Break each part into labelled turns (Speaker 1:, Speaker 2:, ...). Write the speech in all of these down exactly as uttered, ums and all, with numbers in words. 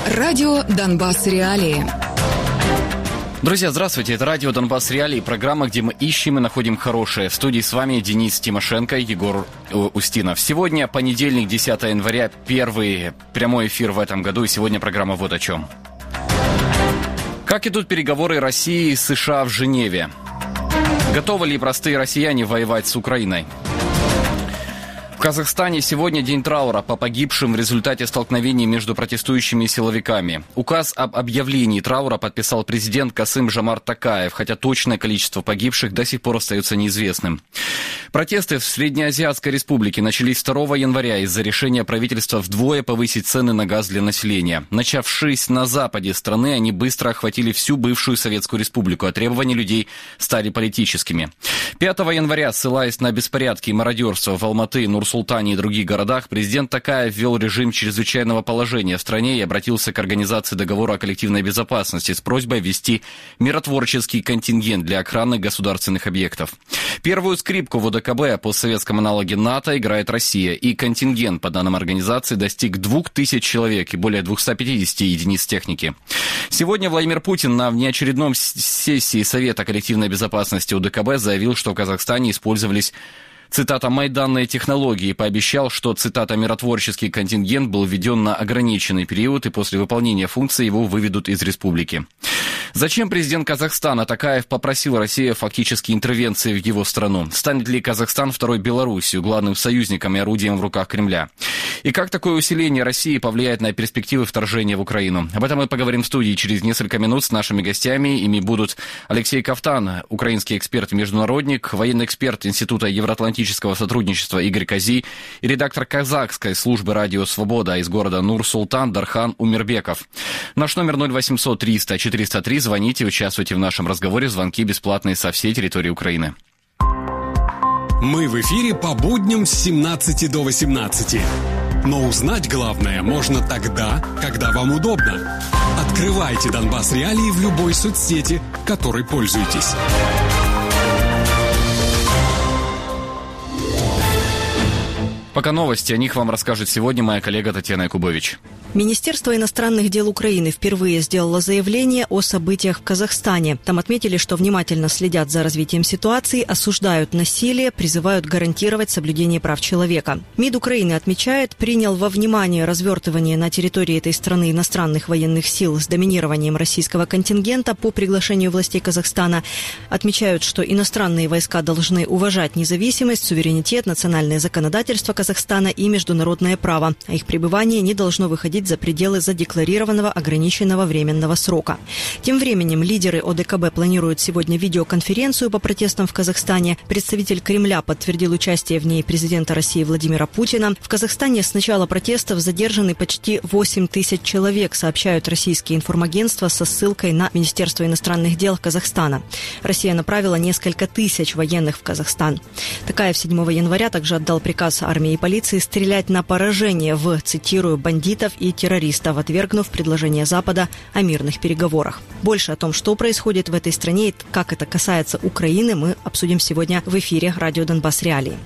Speaker 1: Радио «Донбасс Реалии».
Speaker 2: Друзья, здравствуйте. Это радио «Донбасс Реалии», программа, где мы ищем и находим хорошее. В студии с вами Денис Тимошенко и Егор Устинов. Сегодня понедельник, десятое января, первый прямой эфир в этом году. И сегодня программа вот о чем. Как идут переговоры России и США в Женеве? Готовы ли простые россияне воевать с Украиной? В Казахстане сегодня день траура по погибшим в результате столкновений между протестующими и силовиками. Указ об объявлении траура подписал президент Касым-Жомарт Токаев, хотя точное количество погибших до сих пор остается неизвестным. Протесты в Среднеазиатской республике начались второго января из-за решения правительства вдвое повысить цены на газ для населения. Начавшись на западе страны, они быстро охватили всю бывшую Советскую республику, а требования людей стали политическими. пятого января, ссылаясь на беспорядки и мародерство в Алматы, Нур-Султане и других городах, президент Токаев ввел режим чрезвычайного положения в стране и обратился к организации договора о коллективной безопасности с просьбой ввести миротворческий контингент для охраны государственных объектов. Первую скрипку в ОДКБ по советском аналоге НАТО играет Россия, и контингент, по данным организации, достиг двух тысяч человек и более двухсот пятидесяти единиц техники. Сегодня Владимир Путин на внеочередном сессии Совета коллективной безопасности ОДКБ заявил, что в Казахстане использовались, цитата, «майданные технологии», и пообещал, что, цитата, «миротворческий контингент был введен на ограниченный период, и после выполнения функций его выведут из республики». Зачем президент Казахстана Токаев попросил Россию фактически интервенции в его страну? Станет ли Казахстан второй Белоруссией, главным союзником и орудием в руках Кремля? И как такое усиление России повлияет на перспективы вторжения в Украину? Об этом мы поговорим в студии через несколько минут с нашими гостями. Ими будут Алексей Кафтан, украинский эксперт-международник, военный эксперт Института евроатлантического сотрудничества Игорь Кози и редактор казахской службы «Радио Свобода» из города Нур-Султан Дархан Умирбеков. Наш номер ноль восемьсот триста четыреста три. Звоните, участвуйте в нашем разговоре. Звонки бесплатные со всей территории Украины.
Speaker 3: Мы в эфире по будням с семнадцати до восемнадцати. Но узнать главное можно тогда, когда вам удобно. Открывайте «Донбасс Реалии» в любой соцсети, которой пользуетесь.
Speaker 2: Пока новости, о них вам расскажет сегодня моя коллега Татьяна Якубович.
Speaker 4: Министерство иностранных дел Украины впервые сделало заявление о событиях в Казахстане. Там отметили, что внимательно следят за развитием ситуации, осуждают насилие, призывают гарантировать соблюдение прав человека. МИД Украины отмечает, принял во внимание развертывание на территории этой страны иностранных военных сил с доминированием российского контингента по приглашению властей Казахстана. Отмечают, что иностранные войска должны уважать независимость, суверенитет, национальное законодательство Казахстана и международное право, а их пребывание не должно выходить за пределы задекларированного ограниченного временного срока. Тем временем лидеры ОДКБ планируют сегодня видеоконференцию по протестам в Казахстане. Представитель Кремля подтвердил участие в ней президента России Владимира Путина. В Казахстане с начала протестов задержаны почти восемь тысяч человек, сообщают российские информагентства со ссылкой на Министерство иностранных дел Казахстана. Россия направила несколько тысяч военных в Казахстан. Токаев седьмого января также отдал приказ армии и полиции стрелять на поражение в, цитирую, бандитов и террористов, отвергнув предложение Запада о мирных переговорах. Больше о том, что происходит в этой стране и как это касается Украины, мы обсудим сегодня в эфире радио «Донбасс Реалии».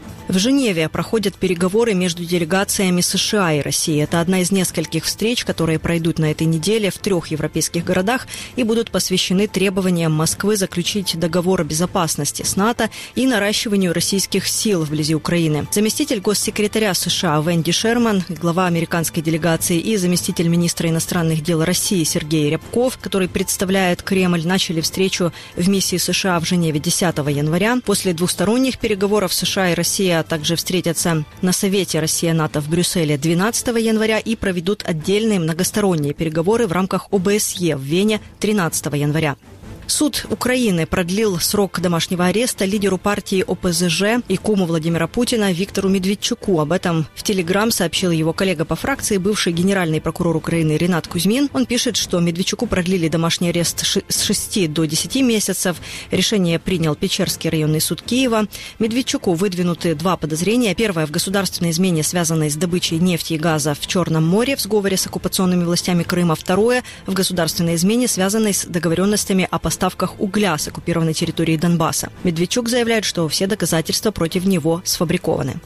Speaker 4: В Женеве проходят переговоры между делегациями США и России. Это одна из нескольких встреч, которые пройдут на этой неделе в трех европейских городах и будут посвящены требованиям Москвы заключить договор о безопасности с НАТО и наращиванию российских сил вблизи Украины. Заместитель госсекретаря США Венди Шерман, глава американской делегации и заместитель министра иностранных дел России Сергей Рябков, который представляет Кремль, начали встречу в миссии США в Женеве десятого января. После двусторонних переговоров США и Россия также встретятся на Совете Россия-НАТО в Брюсселе двенадцатого января и проведут отдельные многосторонние переговоры в рамках ОБСЕ в Вене тринадцатого января. Суд Украины продлил срок домашнего ареста лидеру партии ОПЗЖ и куму Владимира Путина Виктору Медведчуку. Об этом в Телеграм сообщил его коллега по фракции, бывший генеральный прокурор Украины Ринат Кузьмин. Он пишет, что Медведчуку продлили домашний арест с шести до десяти месяцев. Решение принял Печерский районный суд Киева. Медведчуку выдвинуты два подозрения. Первое – в государственной измене, связанной с добычей нефти и газа в Черном море в сговоре с оккупационными властями Крыма. Второе – в государственной измене, связанной с договоренностями о поставках угля с оккупированной территории Донбасса. Медведчук заявляет, что все доказательства против него сфабрикованы.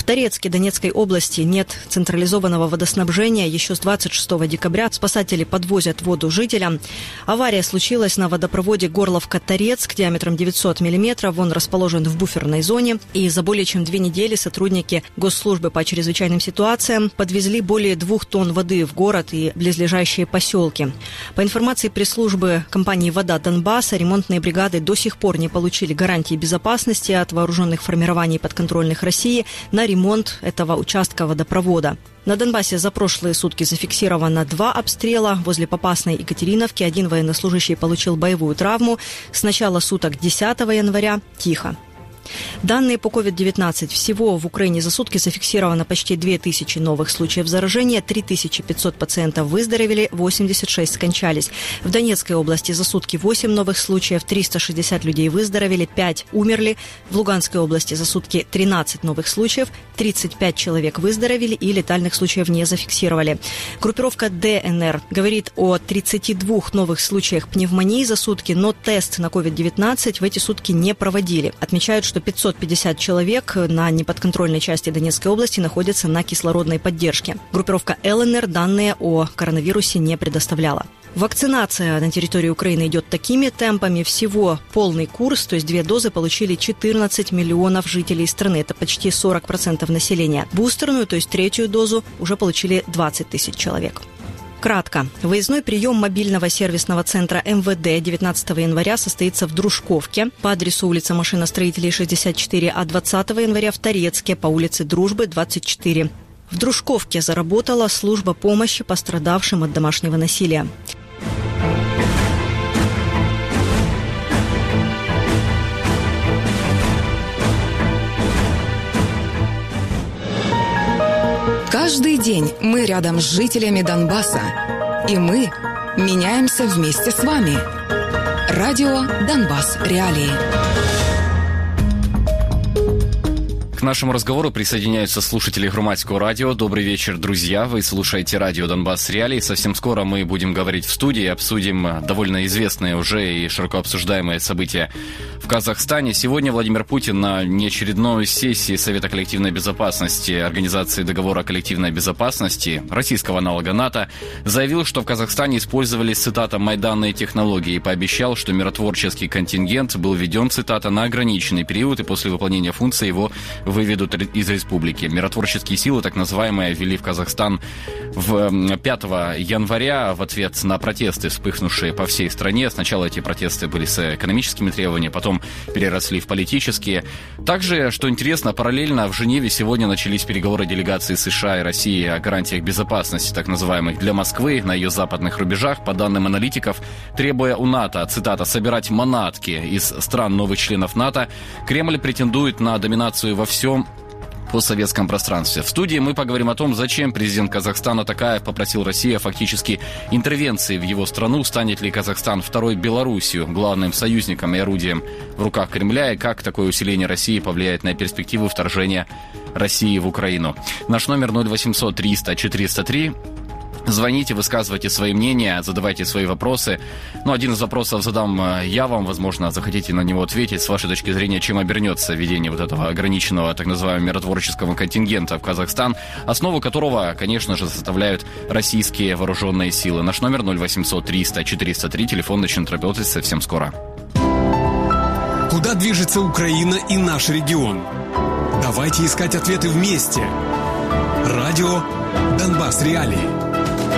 Speaker 4: Торецке Донецкой области нет централизованного водоснабжения. Еще с двадцать шестого декабря спасатели подвозят воду жителям. Авария случилась на водопроводе Горловка-Торецк диаметром девятьсот миллиметров. Он расположен в буферной зоне. И за более чем две недели сотрудники Госслужбы по чрезвычайным ситуациям подвезли более двух тонн воды в город и близлежащие поселки. По информации пресс-службы компании «Вода Донбасса», ремонтные бригады до сих пор не получили гарантии безопасности от вооруженных формирований подконтрольных России на ремонт ремонт этого участка водопровода. На Донбассе за прошлые сутки зафиксировано два обстрела. Возле Попасной и Катериновки один военнослужащий получил боевую травму. С начала суток десятого января тихо. Данные по ковид девятнадцать. Всего в Украине за сутки зафиксировано почти две тысячи новых случаев заражения, три тысячи пятьсот пациентов выздоровели, восемьдесят шесть скончались. В Донецкой области за сутки восемь новых случаев, триста шестьдесят людей выздоровели, пять умерли. В Луганской области за сутки тринадцать новых случаев, тридцать пять человек выздоровели и летальных случаев не зафиксировали. Группировка ДНР говорит о тридцати двух новых случаях пневмонии за сутки, но тест на ковид девятнадцать в эти сутки не проводили. Отмечают, что пятьсот пятьдесят человек на неподконтрольной части Донецкой области находятся на кислородной поддержке. Группировка ЛНР данные о коронавирусе не предоставляла. Вакцинация на территории Украины идет такими темпами. Всего полный курс, то есть две дозы, получили четырнадцать миллионов жителей страны. Это почти сорок процентов населения. Бустерную, то есть третью дозу, уже получили двадцать тысяч человек. Кратко. Выездной прием мобильного сервисного центра эм вэ дэ девятнадцатого января состоится в Дружковке по адресу улица Машиностроителей, шестьдесят четыре, а двадцатого января в Торецке по улице Дружбы, двадцать четыре. В Дружковке заработала служба помощи пострадавшим от домашнего насилия.
Speaker 1: Каждый день мы рядом с жителями Донбасса. И мы меняемся вместе с вами. Радио «Донбасс. Реалии».
Speaker 2: К нашему разговору присоединяются слушатели Громадского радио. Добрый вечер, друзья. Вы слушаете радио «Донбасс. Реалии». Совсем скоро мы будем говорить в студии, обсудим довольно известные уже и широко обсуждаемые события в Казахстане. Сегодня Владимир Путин на неочередной сессии Совета коллективной безопасности Организации договора о коллективной безопасности, российского аналога НАТО, заявил, что в Казахстане использовались, цитата, «майданные технологии» и пообещал, что миротворческий контингент был введен, цитата, «на ограниченный период и после выполнения функций его выведут из республики». Миротворческие силы, так называемые, ввели в Казахстан в пятого января в ответ на протесты, вспыхнувшие по всей стране. Сначала эти протесты были с экономическими требованиями, потом переросли в политические. Также, что интересно, параллельно в Женеве сегодня начались переговоры делегаций США и России о гарантиях безопасности, так называемых, для Москвы на ее западных рубежах. По данным аналитиков, требуя у НАТО, цитата, «собирать манатки из стран новых членов НАТО», Кремль претендует на доминацию во всем постсоветском пространстве. В студии мы поговорим о том, зачем президент Казахстана Токаев попросил Россию фактически интервенции в его страну, станет ли Казахстан второй Белоруссию, главным союзником и орудием в руках Кремля, и как такое усиление России повлияет на перспективу вторжения России в Украину. Наш номер ноль восемьсот триста четыреста три. Звоните, высказывайте свои мнения, задавайте свои вопросы. Ну, один из вопросов задам я вам, возможно, захотите на него ответить. С вашей точки зрения, чем обернется введение вот этого ограниченного, так называемого, миротворческого контингента в Казахстан, основу которого, конечно же, составляют российские вооруженные силы. Наш номер ноль восемьсот триста четыреста три, телефон начнет работать совсем скоро.
Speaker 3: Куда движется Украина и наш регион? Давайте искать ответы вместе. Радио «Донбасс. Реалии».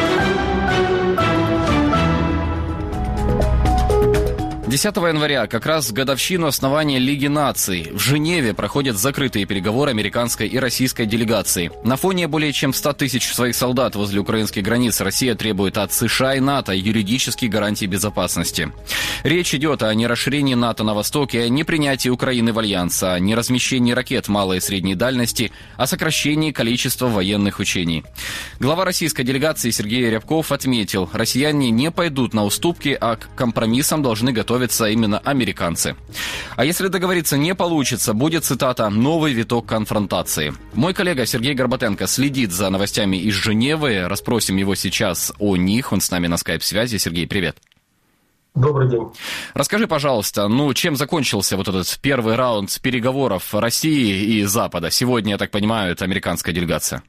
Speaker 2: десятого января, как раз в годовщину основания Лиги наций, в Женеве проходят закрытые переговоры американской и российской делегаций. На фоне более чем ста тысяч своих солдат возле украинских границ Россия требует от США и НАТО юридических гарантий безопасности. Речь идет о нерасширении НАТО на востоке, о непринятии Украины в альянс, о неразмещении ракет малой и средней дальности, о сокращении количества военных учений. Глава российской делегации Сергей Рябков отметил, россияне не пойдут на уступки, а к компромиссам должны готовиться именно американцы. А если договориться не получится, будет, цитата, «новый виток конфронтации». Мой коллега Сергей Горбатенко следит за новостями из Женевы. Расспросим его сейчас о них. Он с нами на скайп-связи. Сергей, привет.
Speaker 5: Добрый день.
Speaker 2: Расскажи, пожалуйста, ну, чем закончился вот этот первый раунд переговоров России и Запада? Сегодня, я так понимаю, это американская делегация.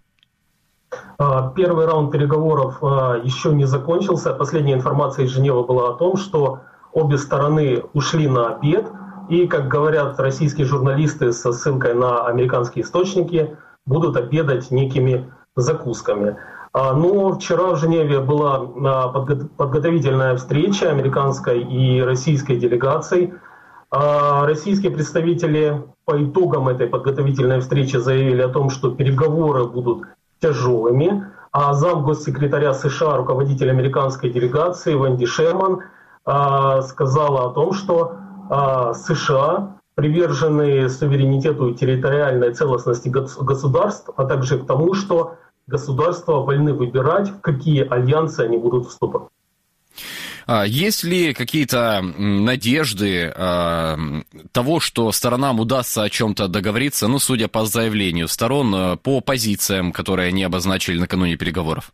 Speaker 5: Первый раунд переговоров еще не закончился. Последняя информация из Женевы была о том, что обе стороны ушли на обед. И, как говорят российские журналисты со ссылкой на американские источники, будут обедать некими закусками. Но вчера в Женеве была подготовительная встреча американской и российской делегаций. Российские представители по итогам этой подготовительной встречи заявили о том, что переговоры будут тяжелыми, а замгоссекретаря США, руководитель американской делегации Венди Шерман сказала о том, что США привержены суверенитету и территориальной целостности государств, а также к тому, что государства вольны выбирать, в какие альянсы они будут вступать.
Speaker 2: Есть ли какие-то надежды э, того, что сторонам удастся о чем-то договориться, ну, судя по заявлению сторон, по позициям, которые они обозначили накануне переговоров?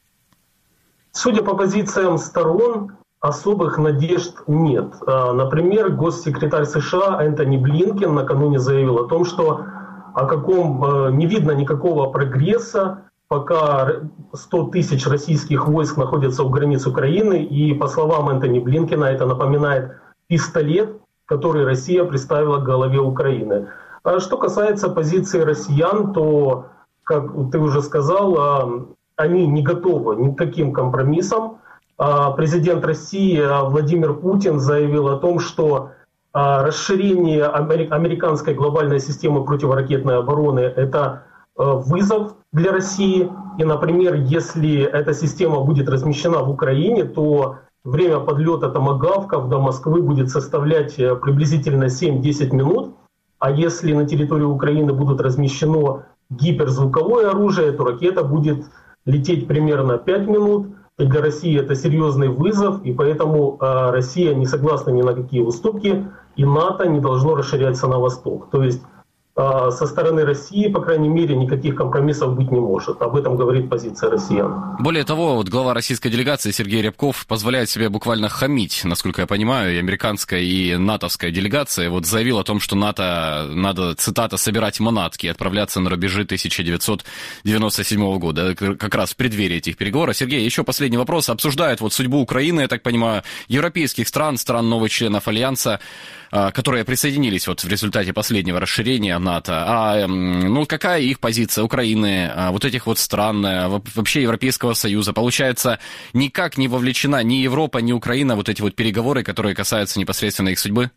Speaker 5: Судя по позициям сторон, особых надежд нет. Например, госсекретарь США Энтони Блинкен накануне заявил о том, что о каком не видно никакого прогресса, пока сто тысяч российских войск находятся у границ Украины, и, по словам Энтони Блинкена, это напоминает пистолет, который Россия приставила к голове Украины. А что касается позиции россиян, то, как ты уже сказал, они не готовы ни к каким компромиссам. Президент России Владимир Путин заявил о том, что расширение американской глобальной системы противоракетной обороны – это вызов для России. И, например, если эта система будет размещена в Украине, то время подлета томагавков до Москвы будет составлять приблизительно семь-десять минут. А если на территории Украины будет размещено гиперзвуковое оружие, то ракета будет лететь примерно пять минут. И для России это серьезный вызов, и поэтому э, Россия не согласна ни на какие уступки, и НАТО не должно расширяться на восток. То есть э, со стороны России, по крайней мере, никаких компромиссов быть не может. Об этом говорит позиция россиян.
Speaker 2: Более того, вот глава российской делегации Сергей Рябков позволяет себе буквально хамить, насколько я понимаю, и американская, и натовская делегация. Вот заявил о том, что НАТО надо, цитата, собирать манатки и отправляться на рубежи тысяча девятьсот девяносто седьмого года, как раз в преддверии этих переговоров. Сергей, еще последний вопрос. Обсуждают вот судьбу Украины, я так понимаю, европейских стран, стран новых членов Альянса, которые присоединились вот в результате последнего расширения НАТО. А ну, какая их позиция Украины, вот этих вот стран, вообще Европейского Союза? Получается, никак не вовлечена ни Европа, ни Украина в вот эти вот переговоры, которые касаются непосредственно их судьбы?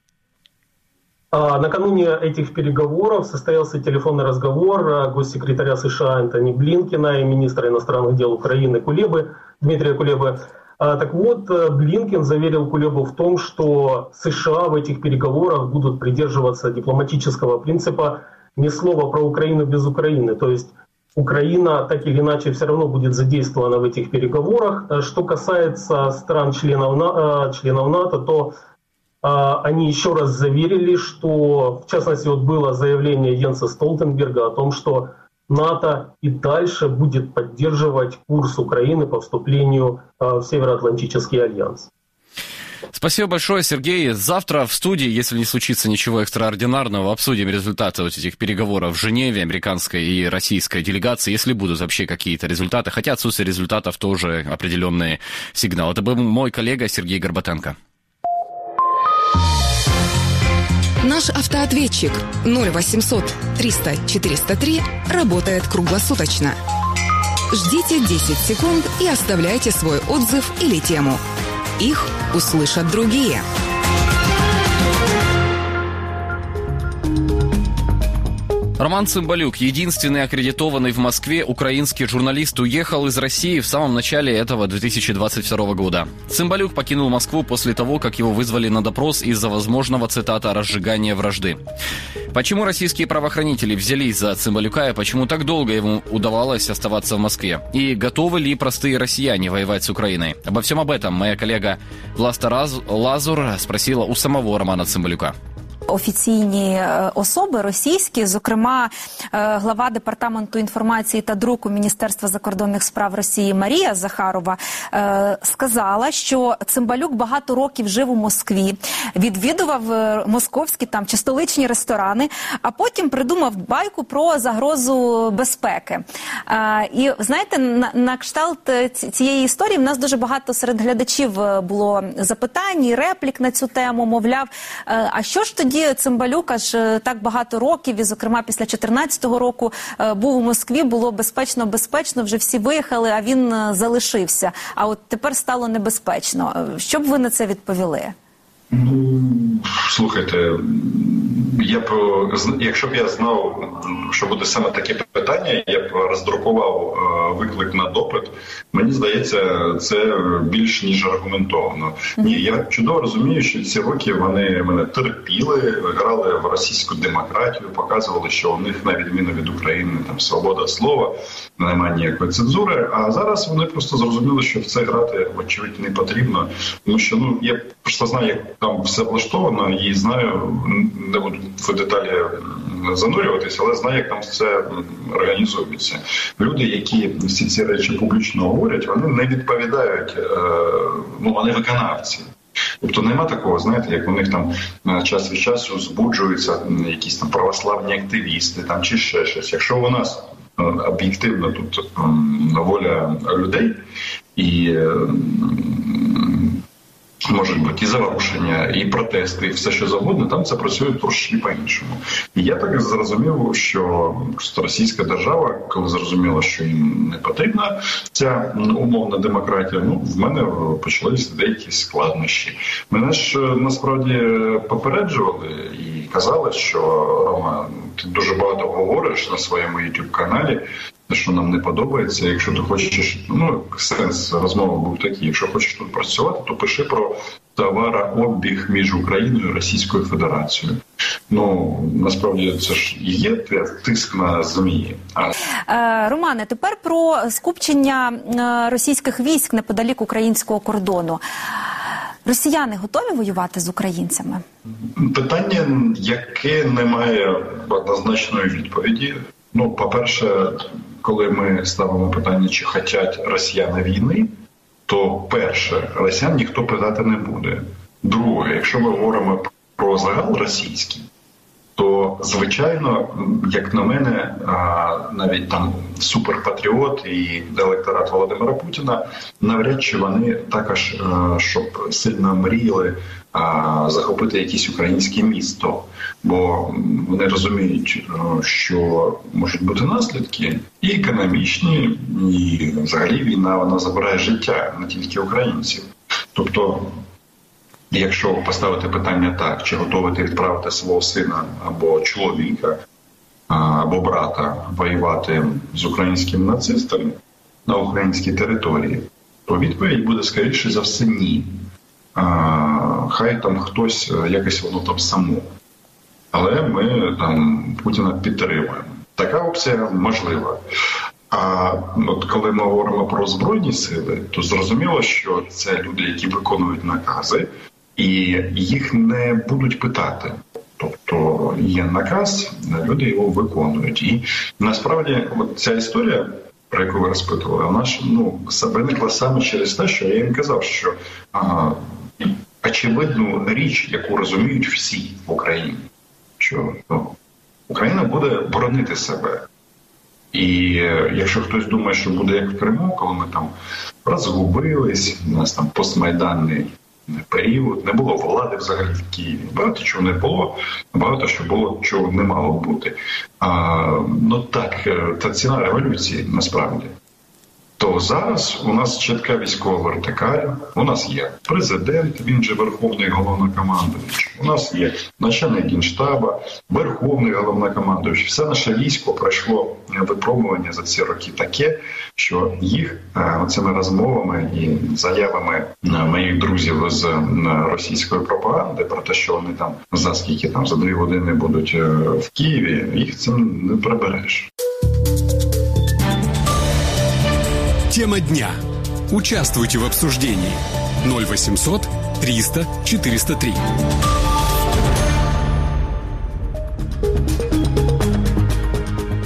Speaker 5: Накануне этих переговоров состоялся телефонный разговор госсекретаря США Энтони Блинкена и министра иностранных дел Украины Кулебы, Дмитрия Кулебы. Так вот, Блинкен заверил Кулебу в том, что США в этих переговорах будут придерживаться дипломатического принципа «ни слова про Украину без Украины». То есть Украина так или иначе все равно будет задействована в этих переговорах. Что касается стран-членов членов НАТО, то они еще раз заверили, что, в частности, вот было заявление Йенса Столтенберга о том, что НАТО и дальше будет поддерживать курс Украины по вступлению в Североатлантический альянс.
Speaker 2: Спасибо большое, Сергей. Завтра в студии, если не случится ничего экстраординарного, обсудим результаты вот этих переговоров в Женеве, американской и российской делегации, если будут вообще какие-то результаты. Хотя отсутствие результатов тоже определенный сигнал. Это был мой коллега Сергей Горбатенко.
Speaker 1: Наш автоответчик ноль восемьсот триста четыреста три работает круглосуточно. Ждите десять секунд и оставляйте свой отзыв или тему. Их услышат другие.
Speaker 2: Роман Цымбалюк, единственный аккредитованный в Москве украинский журналист, уехал из России в самом начале этого две тысячи двадцать второго года. Цымбалюк покинул Москву после того, как его вызвали на допрос из-за возможного, цитата, разжигания вражды. Почему российские правоохранители взялись за Цымбалюка и почему так долго ему удавалось оставаться в Москве? И готовы ли простые россияне воевать с Украиной? Обо всем об этом моя коллега Власта Лазур спросила у самого Романа Цымбалюка.
Speaker 6: Офіційні особи російські, зокрема глава Департаменту інформації та друку Міністерства закордонних справ Росії Марія Захарова сказала, що Цимбалюк багато років жив у Москві, відвідував московські там чи столичні ресторани, а потім придумав байку про загрозу безпеки. І знаєте, на, на кшталт цієї історії в нас дуже багато серед глядачів було запитань і реплік на цю тему, мовляв, а що ж тоді Цимбалюк аж так багато років, і, зокрема, після чотирнадцятого року був у Москві, було безпечно-безпечно, вже всі виїхали, а він залишився. А от тепер стало небезпечно. Що б ви на це відповіли?
Speaker 7: Ну, слухайте, я б, якщо б я знав, що буде саме таке питання, я б роздрукував виклик на допит. Мені здається, це більш ніж аргументовано. Ні, я чудово розумію, що ці роки вони мене терпіли, грали в російську демократію, показували, що у них, на відміну від України, там свобода слова, немає ніякої цензури. А зараз вони просто зрозуміли, що в це грати, очевидь, не потрібно. Тому що, ну, я просто знаю, як там все влаштовано, і знаю, не буду в деталі занурюватися, але знаю, як там все організується. Люди, які всі ці речі публічно говорять, вони не відповідають, ну, вони виконавці. Тобто нема такого, знаєте, як у них там час від часу збуджуються якісь там православні активісти там, чи ще щось. Якщо у нас об'єктивно тут воля людей і можуть бути і заворушення, і протести, і все що завгодно, там це працює трошки по-іншому. І я так зрозумів, що російська держава, коли зрозуміла, що їм не потрібна ця умовна демократія, ну, в мене почалися деякі складнощі. Мене ж насправді попереджували і казали, що Рома, ти дуже багато говориш на своєму ютуб-каналі, що нам не подобається. Якщо ти хочеш, ну, сенс розмови був такий, якщо хочеш тут працювати, то пиши про товарообіг між Україною і Російською Федерацією. Ну, насправді, це ж і є тиск на ЗМІ.
Speaker 6: А... Романе, тепер про скупчення російських військ неподалік українського кордону. Росіяни готові воювати з українцями?
Speaker 7: Питання, яке не має однозначної відповіді. Ну, по-перше, коли ми ставимо питання, чи хочуть росіяни війни, то перше, росіян ніхто питати не буде. Друге, якщо ми говоримо про загал російський, то, звичайно, як на мене, навіть там суперпатріот і електорат Володимира Путіна, навряд чи вони також, щоб сильно мріяли захопити якесь українське місто, бо вони розуміють, що можуть бути наслідки і економічні, і взагалі війна, вона забирає життя не тільки українців. Тобто, якщо поставити питання так, чи готовий ти відправити свого сина або чоловіка, або брата воювати з українськими нацистами на українській території, то відповідь буде, скоріше за все, ні. Хай там хтось, якось воно там само. Але ми там Путіна підтримуємо. Така опція можлива. А от коли ми говоримо про Збройні сили, то зрозуміло, що це люди, які виконують накази, і їх не будуть питати. Тобто є наказ, люди його виконують. І насправді от ця історія, про яку ви розпитували, вона ж, ну, виникла саме через те, що я їм казав, що а, очевидну річ, яку розуміють всі в Україні, що, ну, Україна буде боронити себе. І якщо хтось думає, що буде як в Криму, коли ми там розгубились, у нас там постмайданний період, не було влади взагалі в Києві, багато чого не було, багато що було, чого не мало бути. А, ну так, це ціна революції насправді. То зараз у нас чітка військова вертикаль, у нас є президент, він же Верховний Головнокомандуючий, у нас є начальник Генштаба, Верховний Головнокомандуючий. Все наше військо пройшло випробування за ці роки таке, що їх оцими розмовами і заявами моїх друзів з російської пропаганди про те, що вони там за скільки там, за дві години будуть в Києві, їх цим не прибереш.
Speaker 3: Тема дня. Участвуйте в обсуждении. ноль восемьсот триста четыреста три.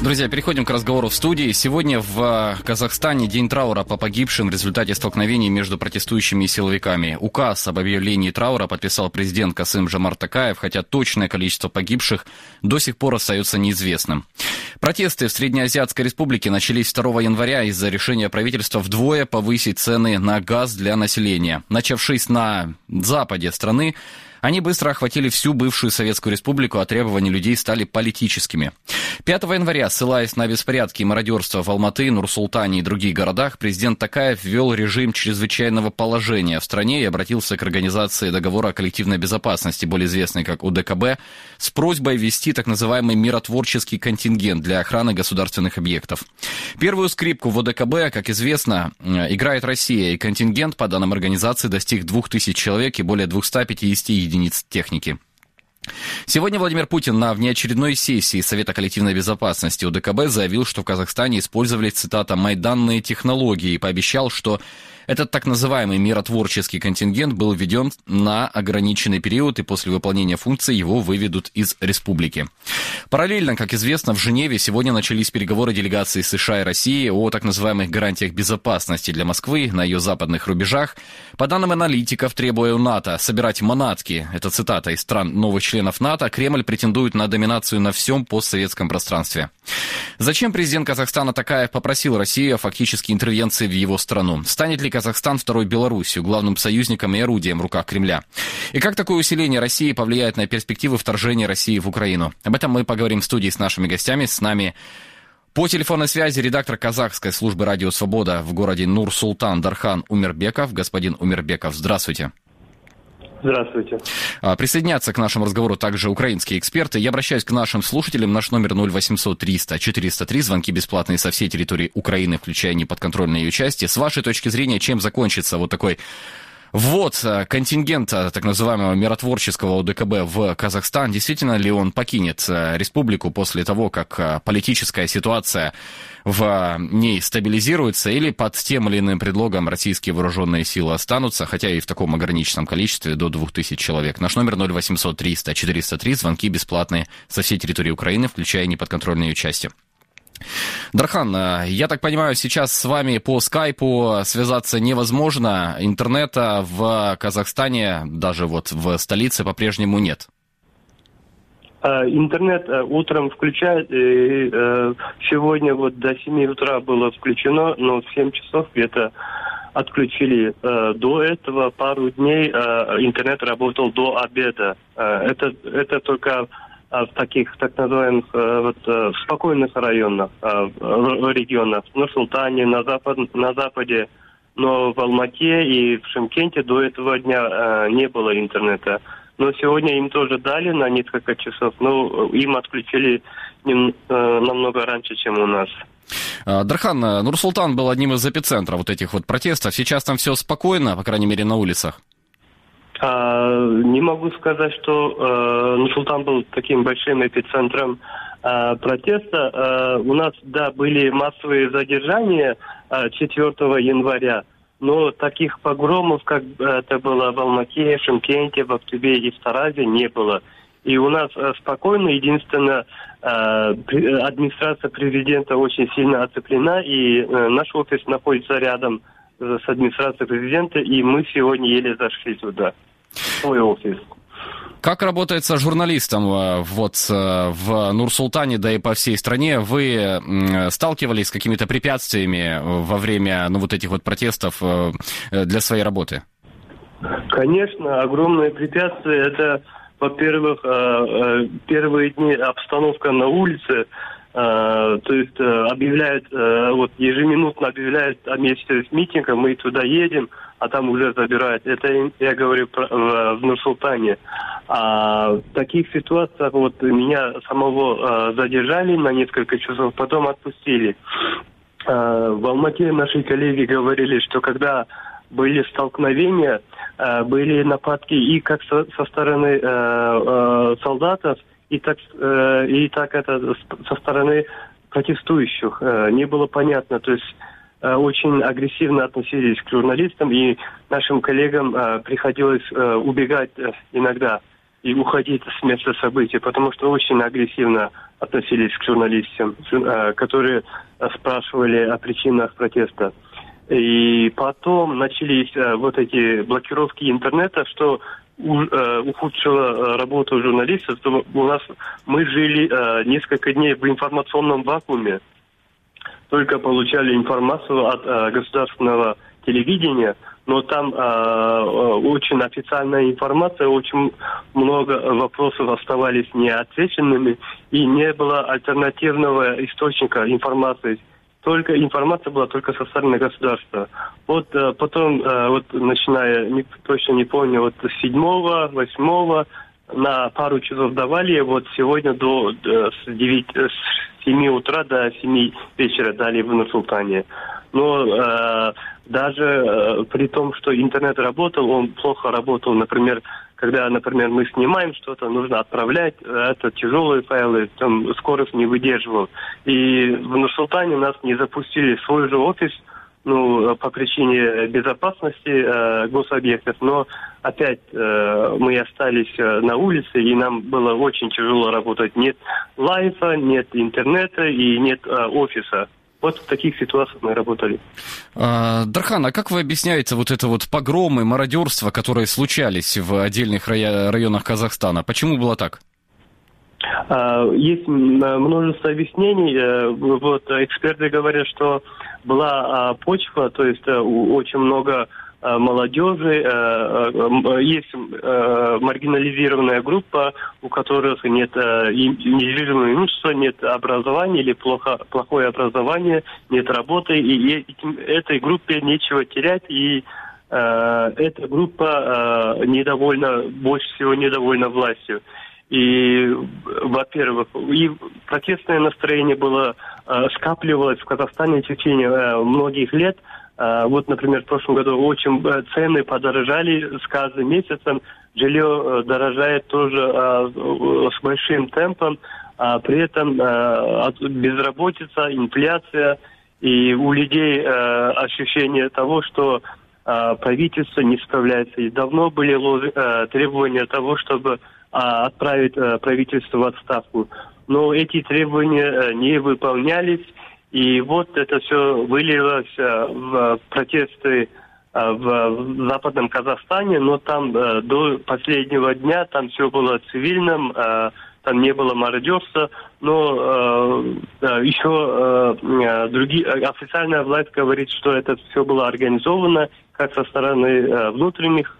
Speaker 2: Друзья, переходим к разговору в студии. Сегодня в Казахстане день траура по погибшим в результате столкновений между протестующими и силовиками. Указ об объявлении траура подписал президент Касым-Жомарт Токаев, хотя точное количество погибших до сих пор остается неизвестным. Протесты в Среднеазиатской республике начались второго января из-за решения правительства вдвое повысить цены на газ для населения. Начавшись на западе страны, они быстро охватили всю бывшую Советскую Республику, а требования людей стали политическими. пятого января, ссылаясь на беспорядки и мародерство в Алматы, Нур-Султане и других городах, президент Токаев ввел режим чрезвычайного положения в стране и обратился к Организации договора о коллективной безопасности, более известной как О Дэ Ка Бэ, с просьбой ввести так называемый миротворческий контингент для охраны государственных объектов. Первую скрипку в О Дэ Ка Бэ, как известно, играет Россия, и контингент, по данным организации, достиг двух тысяч человек и более двухсот пятидесяти единиц техники. Сегодня Владимир Путин на внеочередной сессии Совета коллективной безопасности О Дэ Ка Бэ заявил, что в Казахстане использовали, цитата, «майданные технологии» и пообещал, что этот так называемый миротворческий контингент был введен на ограниченный период, и после выполнения функций его выведут из республики. Параллельно, как известно, в Женеве сегодня начались переговоры делегаций США и России о так называемых гарантиях безопасности для Москвы на ее западных рубежах. По данным аналитиков, требуя у НАТО собирать манатки, это цитата, из стран новых членов НАТО, Кремль претендует на доминацию на всем постсоветском пространстве. Зачем президент Казахстана Токаев попросил Россию о фактической интервенции в его страну? Станет ли Казахстан второй Белоруссию, главным союзником и орудием в руках Кремля? И как такое усиление России повлияет на перспективы вторжения России в Украину? Об этом мы поговорим в студии с нашими гостями. С нами по телефонной связи редактор казахской службы «Радио Свобода» в городе Нур-Султан Дархан Умербеков. Господин Умербеков, здравствуйте.
Speaker 8: Здравствуйте.
Speaker 2: Присоединятся к нашему разговору также украинские эксперты. Я обращаюсь к нашим слушателям. Наш номер ноль восемьсот триста четыреста три. Звонки бесплатные со всей территории Украины, включая неподконтрольные ее части. С вашей точки зрения, чем закончится вот такой ввод контингента так называемого миротворческого О Дэ Ка Бэ в Казахстан? Действительно ли он покинет республику после того, как политическая ситуация в ней стабилизируется, или под тем или иным предлогом российские вооруженные силы останутся, хотя и в таком ограниченном количестве, до двух тысяч человек? Наш номер ноль восемьсот триста четыреста три. Звонки бесплатные со всей территории Украины, включая неподконтрольные ее части. Дархан, я так понимаю, сейчас с вами по скайпу связаться невозможно. Интернета в Казахстане, даже вот в столице, по-прежнему нет.
Speaker 8: Интернет утром включают. И сегодня вот до семи утра было включено, но в семь часов где-то отключили. До этого пару дней интернет работал до обеда. Это, это только в таких так называемых вот, спокойных районах, регионах. В Нур-Султане, на, запад, на западе, но в Алмате и в Шымкенте до этого дня не было интернета. Но сегодня им тоже дали на несколько часов, но им отключили нем, намного раньше, чем у нас.
Speaker 2: Дархан, Нур-Султан был одним из эпицентров вот этих вот протестов. Сейчас там все спокойно, по крайней мере, на улицах?
Speaker 8: А, не могу сказать, что э, Нур-Султан был таким большим эпицентром э, протеста. Э, у нас, да, были массовые задержания э, четвёртого января, но таких погромов, как это было в Алмате, в Шымкенте, в Актубе и в Таразе, не было. И у нас э, спокойно, единственное, э, администрация президента очень сильно оцеплена, и э, наш офис находится рядом с администрацией президента, и мы сегодня еле зашли туда, в свой офис.
Speaker 2: Как работается журналистом вот в Нур-Султане, да и по всей стране? Вы сталкивались с какими-то препятствиями во время ну, вот этих вот протестов для своей работы?
Speaker 8: Конечно, огромное препятствие. Это, во-первых, первые дни обстановка на улице. Uh, то есть uh, объявляют, uh, вот ежеминутно объявляют о месте митинга, мы туда едем, а там уже забирают. Это я говорю про, uh, в Нур-Султане. А в таких ситуациях вот меня самого uh, задержали на несколько часов, потом отпустили. Uh, в Алмате наши коллеги говорили, что когда были столкновения, uh, были нападки и как со, со стороны uh, uh, солдатов, И так, э, и так это со стороны протестующих э, не было понятно. То есть э, очень агрессивно относились к журналистам, и нашим коллегам э, приходилось э, убегать э, иногда. и уходить с места событий, потому что очень агрессивно относились к журналистам, которые спрашивали о причинах протеста. И потом начались вот эти блокировки интернета, что ухудшило работу журналистов. У нас мы жили несколько дней в информационном вакууме, только получали информацию от государственного телевидения, но там э, очень официальная информация, очень много вопросов оставались неотвеченными, и не было альтернативного источника информации. Только информация была только со стороны государства. Вот э, потом, э, вот начиная, не, точно не помню, вот с седьмого, восьмого на пару часов давали, вот сегодня до, до с, девяти, с семи утра до семи вечера дали в Нур-Султане. Но э, даже э, при том, что интернет работал, он плохо работал. Например, когда, например, мы снимаем что-то, нужно отправлять, это тяжелые файлы, там скорость не выдерживал. И в Нур-Султане нас не запустили в свой же офис, ну, по причине безопасности э, гособъектов. Но опять э, мы остались э, на улице, и нам было очень тяжело работать. Нет лайфа, нет интернета и нет э, офиса. Вот в таких ситуациях мы работали.
Speaker 2: А, Дархан, а как вы объясняете вот это вот погромы, мародерство, которые случались в отдельных районах Казахстана? Почему было так?
Speaker 8: Есть множество объяснений. Вот эксперты говорят, что была почва, то есть очень много молодежи, есть маргинализированная группа, у которых нет недвижимого имущества, нет образования или плохо, плохое образование, нет работы, и этой группе нечего терять, и эта группа недовольна, больше всего недовольна властью. И, во-первых, и протестное настроение было, скапливалось в Казахстане в течение многих лет. Вот, например, в прошлом году очень цены подорожали с каждым месяцем. Жилье дорожает тоже с большим темпом. При этом безработица, инфляция. И у людей ощущение того, что правительство не справляется. И давно были требования того, чтобы отправить правительство в отставку. Но эти требования не выполнялись. И вот это все вылилось в протесты в Западном Казахстане, но там до последнего дня там все было цивильным, там не было мародерства, но еще другие, официальная власть говорит, что это все было организовано как со стороны внутренних,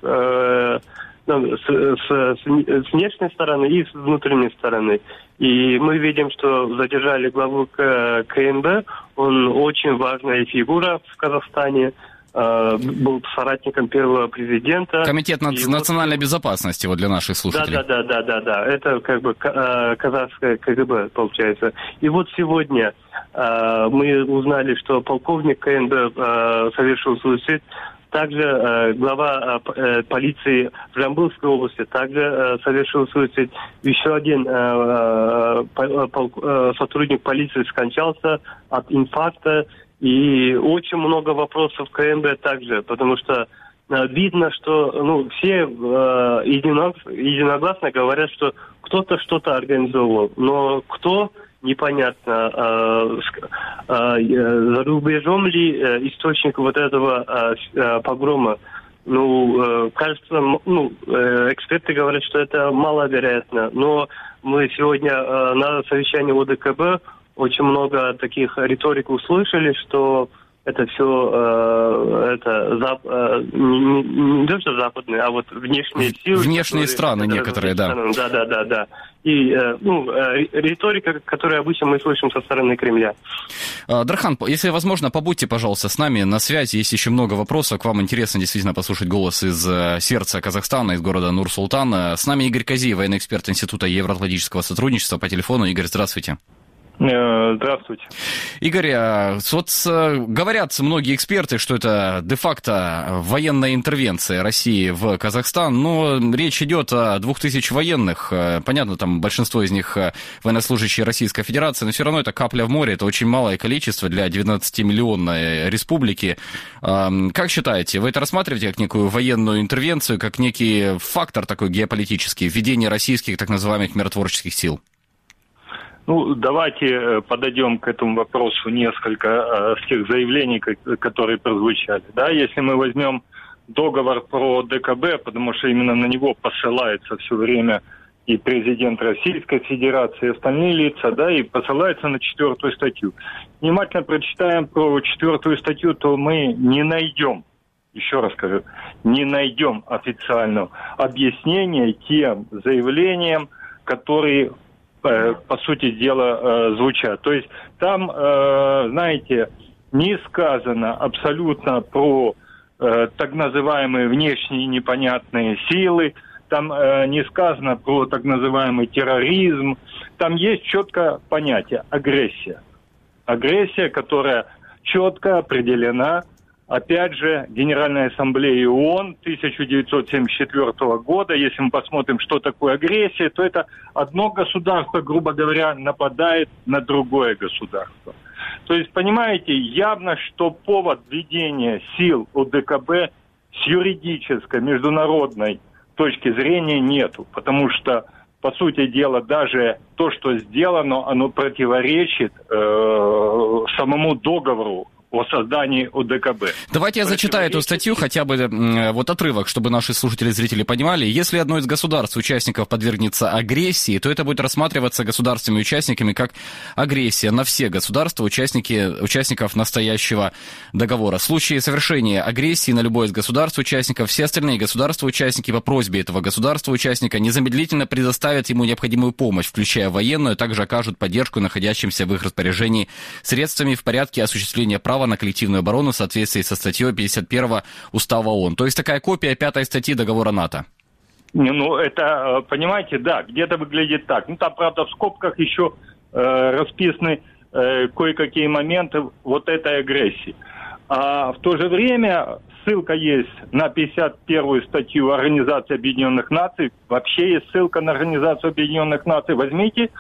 Speaker 8: С, с, с внешней стороны и с внутренней стороны. И мы видим, что задержали главу КНБ. Он очень важная фигура в Казахстане. Был соратником первого президента.
Speaker 2: Комитет над...
Speaker 8: и
Speaker 2: национальной
Speaker 8: вот...
Speaker 2: безопасности, вот для наших слушателей.
Speaker 8: Да, да, да, да, да. Это как бы казахское КГБ получается. И вот сегодня мы узнали, что полковник КНБ совершил суицид. Также э, глава э, полиции в Жамбылской области также э, совершил суицид. Еще один э, э, пол, э, сотрудник полиции скончался от инфаркта. И очень много вопросов к КНБ также, потому что э, видно, что ну, все э, единогласно, единогласно говорят, что кто-то что-то организовывал. Но кто... непонятно, э, э, за рубежом ли э, источник вот этого э, погрома. Ну, э, кажется, ну, э, эксперты говорят, что это маловероятно. Но мы сегодня э, на совещании ОДКБ очень много таких риторик услышали, что это все э, это зап, э, не, не, не то, что западные, а вот внешние силы.
Speaker 2: Внешние которые, страны некоторые, да.
Speaker 8: Да, да, да, да. И э, ну, э, риторика, которую обычно мы слышим со стороны Кремля.
Speaker 2: Дархан, если возможно, побудьте, пожалуйста, с нами на связи. Есть еще много вопросов. К вам интересно действительно послушать голос из сердца Казахстана, из города Нур-Султан. С нами Игорь Казиев, военный эксперт Института евроатлантического сотрудничества. По телефону. Игорь, здравствуйте.
Speaker 9: Здравствуйте.
Speaker 2: Игорь, вот говорят многие эксперты, что это де-факто военная интервенция России в Казахстан, но речь идет о двух тысячах военных. Понятно, там большинство из них военнослужащие Российской Федерации, но все равно это капля в море, это очень малое количество для девятнадцатимиллионной республики. Как считаете, вы это рассматриваете как некую военную интервенцию, как некий фактор такой геополитический, введение российских так называемых миротворческих сил?
Speaker 9: Ну, давайте подойдем к этому вопросу несколько с тех заявлений, которые прозвучали. Да, если мы возьмем договор про ДКБ, потому что именно на него посылается все время и президент Российской Федерации, и остальные лица, да, и посылается на четвертую статью. Внимательно прочитаем про четвертую статью, то мы не найдем, еще раз скажу, не найдем официального объяснения тем заявлениям, которые по сути дела, звучат. То есть там, знаете, не сказано абсолютно про так называемые внешние непонятные силы, там не сказано про так называемый терроризм, там есть четкое понятие агрессия. Агрессия, которая четко определена, опять же, Генеральной Ассамблеей ООН тысяча девятьсот семьдесят четвёртого года. Если мы посмотрим, что такое агрессия, то это одно государство, грубо говоря, нападает на другое государство. То есть, понимаете, явно, что повод введения сил ОДКБ с юридической, международной точки зрения нету. Потому что, по сути дела, даже то, что сделано, оно противоречит э, самому договору о создании ОДКБ.
Speaker 2: Давайте я зачитаю эту статью, хотя бы вот отрывок, чтобы наши слушатели и зрители понимали. Если одно из государств-участников подвергнется агрессии, то это будет рассматриваться государствами-участниками как агрессия на все государства, участники, участников настоящего договора. В случае совершения агрессии на любое из государств-участников, все остальные государства-участники по просьбе этого государства-участника незамедлительно предоставят ему необходимую помощь, включая военную, а также окажут поддержку находящимся в их распоряжении средствами в порядке осуществления права на коллективную оборону в соответствии со статьей пятьдесят первого Устава ООН. То есть такая копия пятой статьи договора НАТО.
Speaker 9: Ну, это, понимаете, да, где-то выглядит так. Ну, там, правда, в скобках еще э, расписаны э, кое-какие моменты вот этой агрессии. А в то же время ссылка есть на пятьдесят первую статью Организации Объединенных Наций. Вообще есть ссылка на Организацию Объединенных Наций. Возьмите э,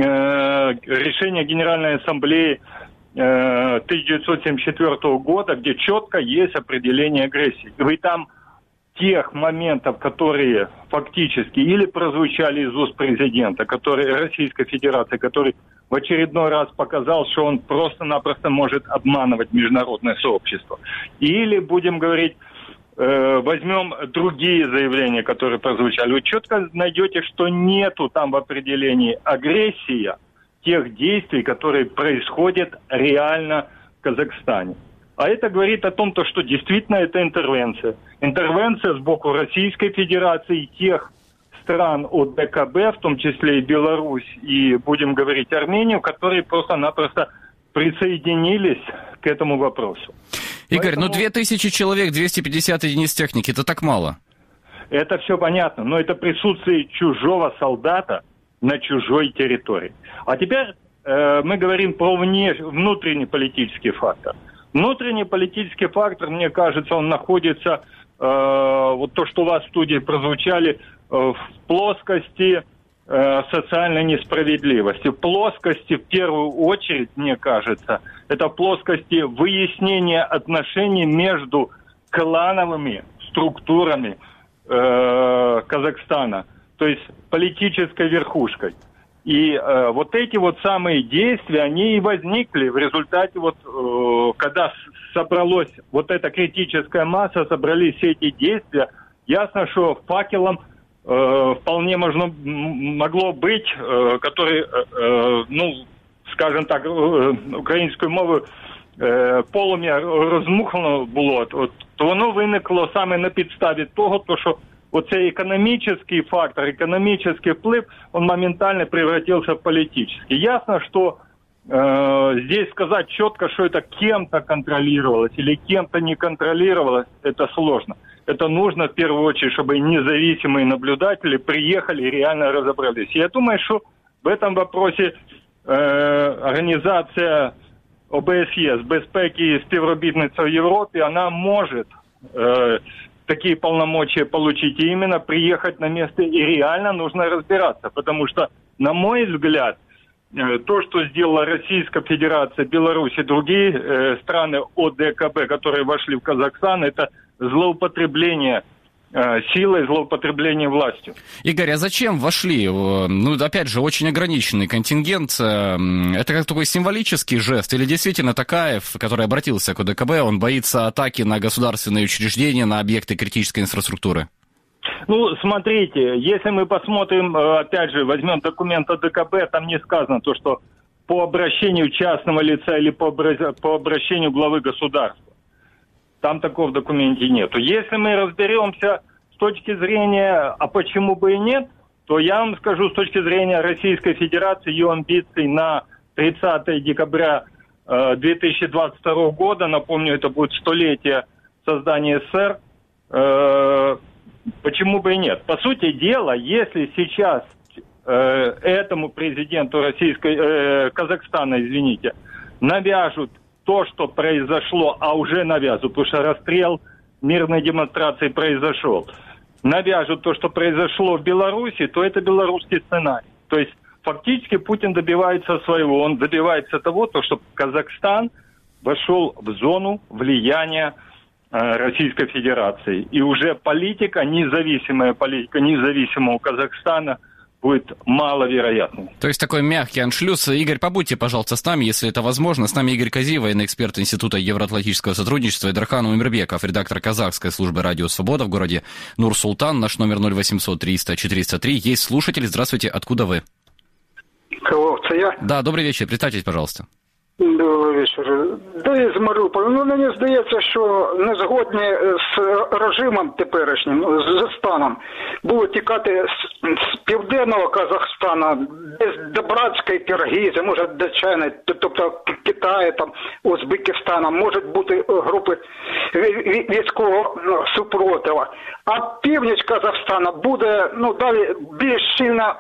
Speaker 9: решение Генеральной Ассамблеи тысяча девятьсот семьдесят четвёртого года, где четко есть определение агрессии. Вы там тех моментов, которые фактически или прозвучали из уст президента, который, Российской Федерации, который в очередной раз показал, что он просто-напросто может обманывать международное сообщество. Или, будем говорить, э, возьмем другие заявления, которые прозвучали. Вы четко найдете, что нету там в определении агрессия, тех действий, которые происходят реально в Казахстане. А это говорит о том, что действительно это интервенция. Интервенция с боку Российской Федерации и тех стран ОДКБ, в том числе и Беларусь, и, будем говорить, Армению, которые просто-напросто присоединились к этому вопросу.
Speaker 2: Игорь, Поэтому... ну две тысячи человек, двести пятьдесят единиц техники, это так мало.
Speaker 9: Это все понятно, но это присутствие чужого солдата на чужой территории. А теперь э, мы говорим про вне, внутренний политический фактор. Внутренний политический фактор, мне кажется, он находится, э, вот то, что у вас в студии прозвучали, э, в плоскости э, социальной несправедливости. В плоскости, в первую очередь, мне кажется, это в плоскости выяснения отношений между клановыми структурами э, Казахстана, то есть политической верхушкой. И э, вот эти вот самые действия, они и возникли в результате, вот, э, когда собралась вот эта критическая масса, собрались все эти действия, ясно, что факелом э, вполне можно, могло быть, э, который, э, ну, скажем так, э, українською мовою, е, полум'я розмухано було, от, то воно виникло саме на підставі того, то, що оцей экономический фактор, экономический вплыв, он моментально превратился в политический. Ясно, что э, здесь сказать четко, что это кем-то контролировалось или кем-то не контролировалось, это сложно. Это нужно в первую очередь, чтобы независимые наблюдатели приехали и реально разобрались. Я думаю, что в этом вопросе організація О Б С Є з безпеки і співробітництва в Європі, вона може такие полномочия получить и именно приехать на место, и реально нужно разбираться, потому что, на мой взгляд, то, что сделала Российская Федерация, Беларусь и другие э, страны О Д К Б, которые вошли в Казахстан, это злоупотребление э, силой, злоупотребление властью.
Speaker 2: Игорь, а зачем вошли? Ну, опять же, очень ограниченный контингент. Это как такой символический жест? Или действительно Токаев, который обратился к О Д К Б, он боится атаки на государственные учреждения, на объекты критической инфраструктуры?
Speaker 9: Ну, смотрите, если мы посмотрим, опять же, возьмем документ О Д К Б, там не сказано то, что по обращению частного лица или по, по обращению главы государства. Там такого в документе нету. Если мы разберемся с точки зрения, а почему бы и нет, то я вам скажу с точки зрения Российской Федерации, ее амбиций на тридцатое декабря две тысячи двадцать второго года, напомню, это будет столетие создания СССР, э, почему бы и нет? По сути дела, если сейчас э, этому президенту Российской, э, Казахстана, извините, навяжут то, что произошло, а уже навязывают, потому что расстрел мирной демонстрации произошел, навяжут то, что произошло в Беларуси, то это белорусский сценарий. То есть фактически Путин добивается своего. Он добивается того, то, чтобы Казахстан вошел в зону влияния Российской Федерации. И уже политика, независимая политика независимого Казахстана будет маловероятной.
Speaker 2: То есть такой мягкий аншлюз. Игорь, побудьте, пожалуйста, с нами, если это возможно. С нами Игорь Казиев, военный эксперт Института евроатлантического сотрудничества, и Дархан Умирбеков, редактор казахской службы «Радио Свобода» в городе Нур-Султан. Наш номер ноль восемьсот триста четыреста три. Есть слушатель. Здравствуйте. Откуда вы?
Speaker 10: Кого? Это я?
Speaker 2: Да, добрый вечер. Представьтесь, пожалуйста.
Speaker 10: Добрий вечір. Да із Маріуполя. Ну, мені здається, що не згодні з режимом теперішнім, з станом, було тікати з південного Казахстана, десь до Братської Киргизії, може до Чайни, тобто Китаю, там, Узбекистана, можуть бути групи військового супротиву. А північ Казахстана буде, ну, далі більш сильно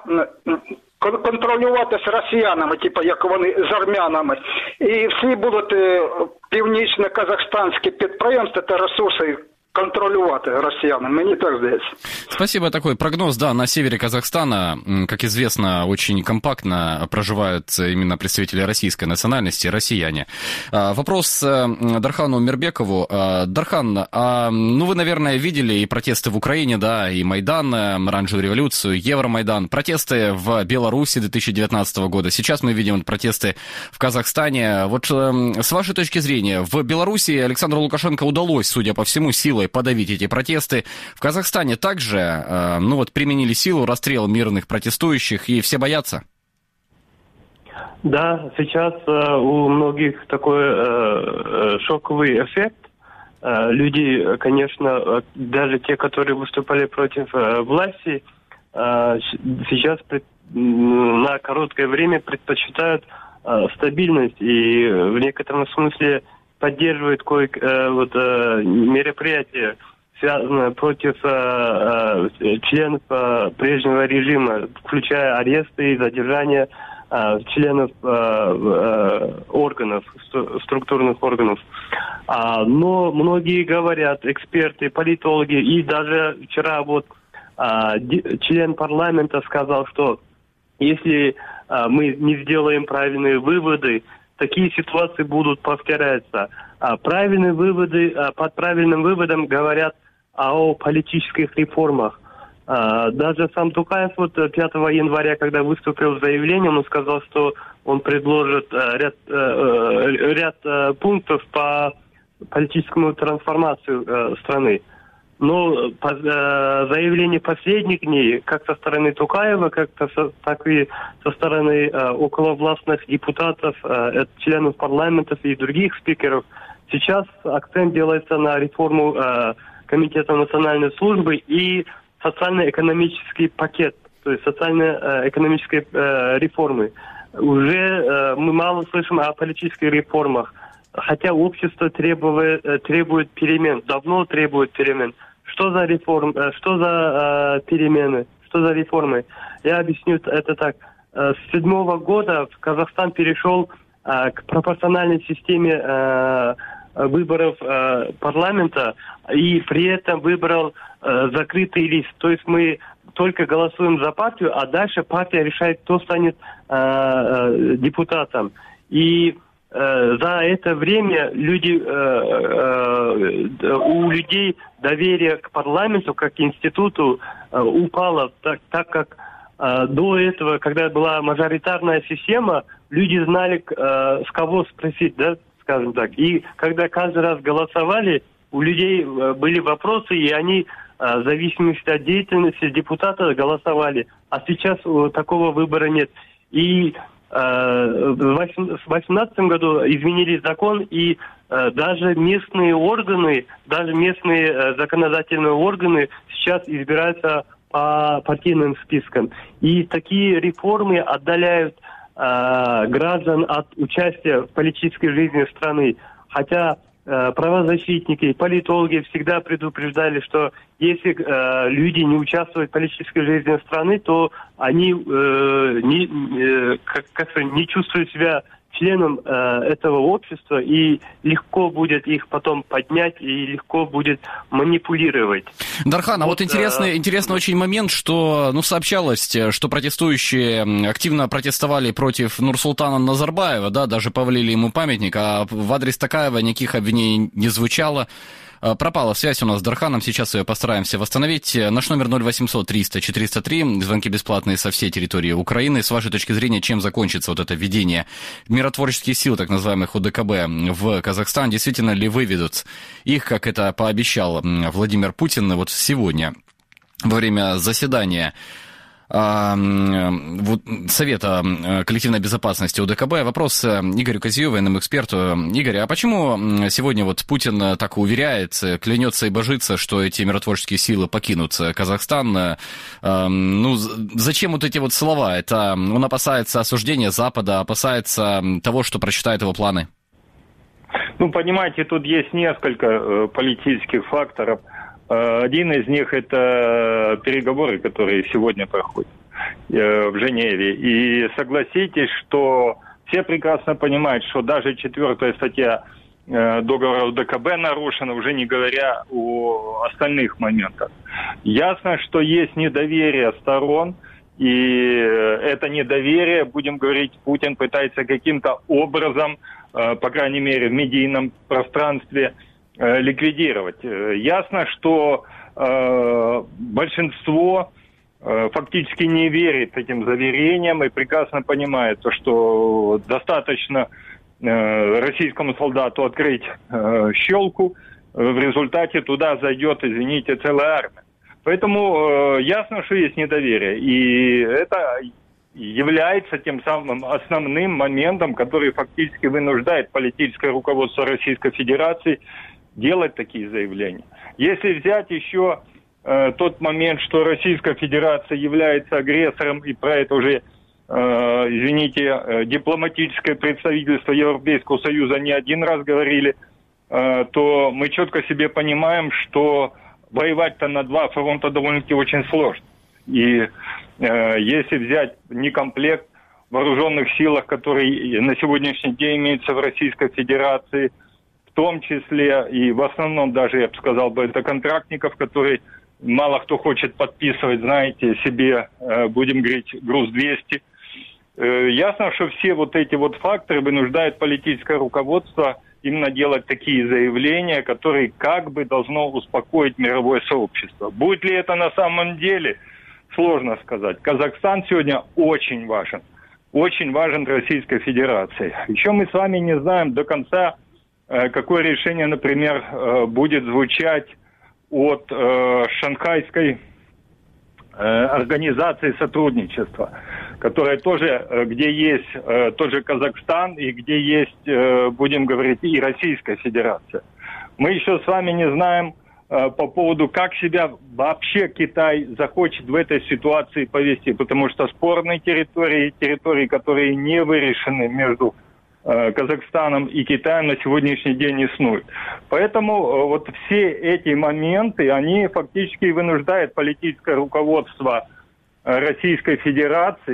Speaker 10: контролюватися росіянами, типу, як вони з армянами. І всі будуть північно-казахстанські підприємства та ресурси контролювати россиянам. Мне так здається.
Speaker 2: Спасибо. Такой прогноз. Да, на севере Казахстана, как известно, очень компактно проживают именно представители российской национальности, россияне. Вопрос Дархану Умирбекову. Дархан, а, ну вы, наверное, видели и протесты в Украине, да, и Майдан, оранжевую революцию, Евромайдан, протесты в Беларуси две тысячи девятнадцатого года. Сейчас мы видим протесты в Казахстане. Вот с вашей точки зрения, в Беларуси Александру Лукашенко удалось, судя по всему, силой подавить эти протесты. В Казахстане также, ну вот, применили силу, расстрел мирных протестующих, и все боятся?
Speaker 8: Да, сейчас э, у многих такой э, шоковый эффект. Э, люди, конечно, даже те, которые выступали против э, власти, э, сейчас пред, на короткое время предпочитают э, стабильность и в некотором смысле поддерживают кое э, вот, э, мероприятия, связанные против э, э, членов э, прежнего режима, включая аресты и задержания э, членов э, э, органов, структурных органов. А, но многие говорят, эксперты, политологи, и даже вчера вот э, член парламента сказал, что если э, мы не сделаем правильные выводы, такие ситуации будут повторяться. А правильные выводы, а под правильным выводом говорят о политических реформах. А даже сам Токаев вот пятого января, когда выступил с заявлением, он сказал, что он предложит ряд, ряд пунктов по политическому трансформации страны. Но по, э, заявления последних дней, как со стороны Токаева, как со, так и со стороны э, околовластных депутатов, э, членов парламентов и других спикеров, сейчас акцент делается на реформу э, Комитета национальной службы и социально-экономический пакет, то есть социально-экономической э, реформы. Уже э, мы мало слышим о политических реформах, хотя общество требует, требует перемен, давно требует перемен. Что за реформ, что за э, перемены, что за реформы? Я объясню это так. с седьмого года Казахстан перешел к пропорциональной системе выборов парламента и при этом выбрал закрытый лист. То есть мы только голосуем за партию, а дальше партия решает, кто станет депутатом. И за это время люди, у людей доверие к парламенту как к институту упало, так, так как до этого, когда была мажоритарная система, люди знали, с кого спросить, да, скажем так. И когда каждый раз голосовали, у людей были вопросы, и они в зависимости от деятельности депутата голосовали. А сейчас такого выбора нет. И в две тысячи восемнадцатом году изменили закон, и даже местные органы, даже местные законодательные органы сейчас избираются по партийным спискам. И такие реформы отдаляют э, граждан от участия в политической жизни страны. Хотя э, правозащитники и политологи всегда предупреждали, что если э, люди не участвуют в политической жизни страны, то они э, не, э, как, как не чувствуют себя членом э, этого общества, и легко будет их потом поднять, и легко будет манипулировать.
Speaker 2: Дархан, вот, а вот интересный, э... интересный очень момент, что ну, сообщалось, что протестующие активно протестовали против Нурсултана Назарбаева, да, даже повалили ему памятник, а в адрес Токаева никаких обвинений не звучало. Пропала связь у нас с Дарханом, сейчас ее постараемся восстановить. Наш номер ноль восемьсот триста четыреста три, звонки бесплатные со всей территории Украины. С вашей точки зрения, чем закончится вот это введение миротворческих сил, так называемых ОДКБ, в Казахстан? Действительно ли выведут их, как это пообещал Владимир Путин вот сегодня во время заседания Совета коллективной безопасности ОДКБ? Вопрос Игорю Козиеву, военному эксперту. Игорь, а почему сегодня вот Путин так уверяет, клянется и божится, что эти миротворческие силы покинут Казахстан? Ну, зачем вот эти вот слова? Это он опасается осуждения Запада, опасается того, что прочитает его планы?
Speaker 9: Ну, понимаете, тут есть несколько политических факторов. Один из них – это переговоры, которые сегодня проходят в Женеве. И согласитесь, что все прекрасно понимают, что даже четвертая статья договора ОДКБ нарушена, уже не говоря о остальных моментах. Ясно, что есть недоверие сторон, и это недоверие, будем говорить, Путин пытается каким-то образом, по крайней мере в медийном пространстве, ликвидировать. Ясно, что э, большинство э, фактически не верит этим заверениям и прекрасно понимает, то, что достаточно э, российскому солдату открыть э, щелку, в результате туда зайдет, извините, целая армия. Поэтому э, ясно, что есть недоверие. И это является тем самым основным моментом, который фактически вынуждает политическое руководство Российской Федерации делать такие заявления. Если взять еще э, тот момент, что Российская Федерация является агрессором, и про это уже, э, извините, э, дипломатическое представительство Европейского Союза не один раз говорили, э, то мы четко себе понимаем, что воевать-то на два фронта довольно-таки очень сложно. И э, если взять некомплект в вооруженных силах, который на сегодняшний день имеется в Российской Федерации, в том числе и в основном даже, я бы сказал бы, это контрактников, которые мало кто хочет подписывать, знаете, себе, э, будем говорить, груз двести. Э, ясно, что все вот эти вот факторы вынуждают политическое руководство именно делать такие заявления, которые как бы должно успокоить мировое сообщество. Будет ли это на самом деле, сложно сказать. Казахстан сегодня очень важен. Очень важен Российской Федерации. Еще мы с вами не знаем до конца, какое решение, например, будет звучать от э, Шанхайской э, организации сотрудничества, которая тоже, где есть э, тот же Казахстан и где есть, э, будем говорить, и Российская Федерация. Мы еще с вами не знаем э, по поводу, как себя вообще Китай захочет в этой ситуации повести, потому что спорные территории, территории, которые не вырешены между Казахстаном и Китаем, на сегодняшний день не снуют. Поэтому вот все эти моменты, они фактически вынуждают политическое руководство Российской Федерации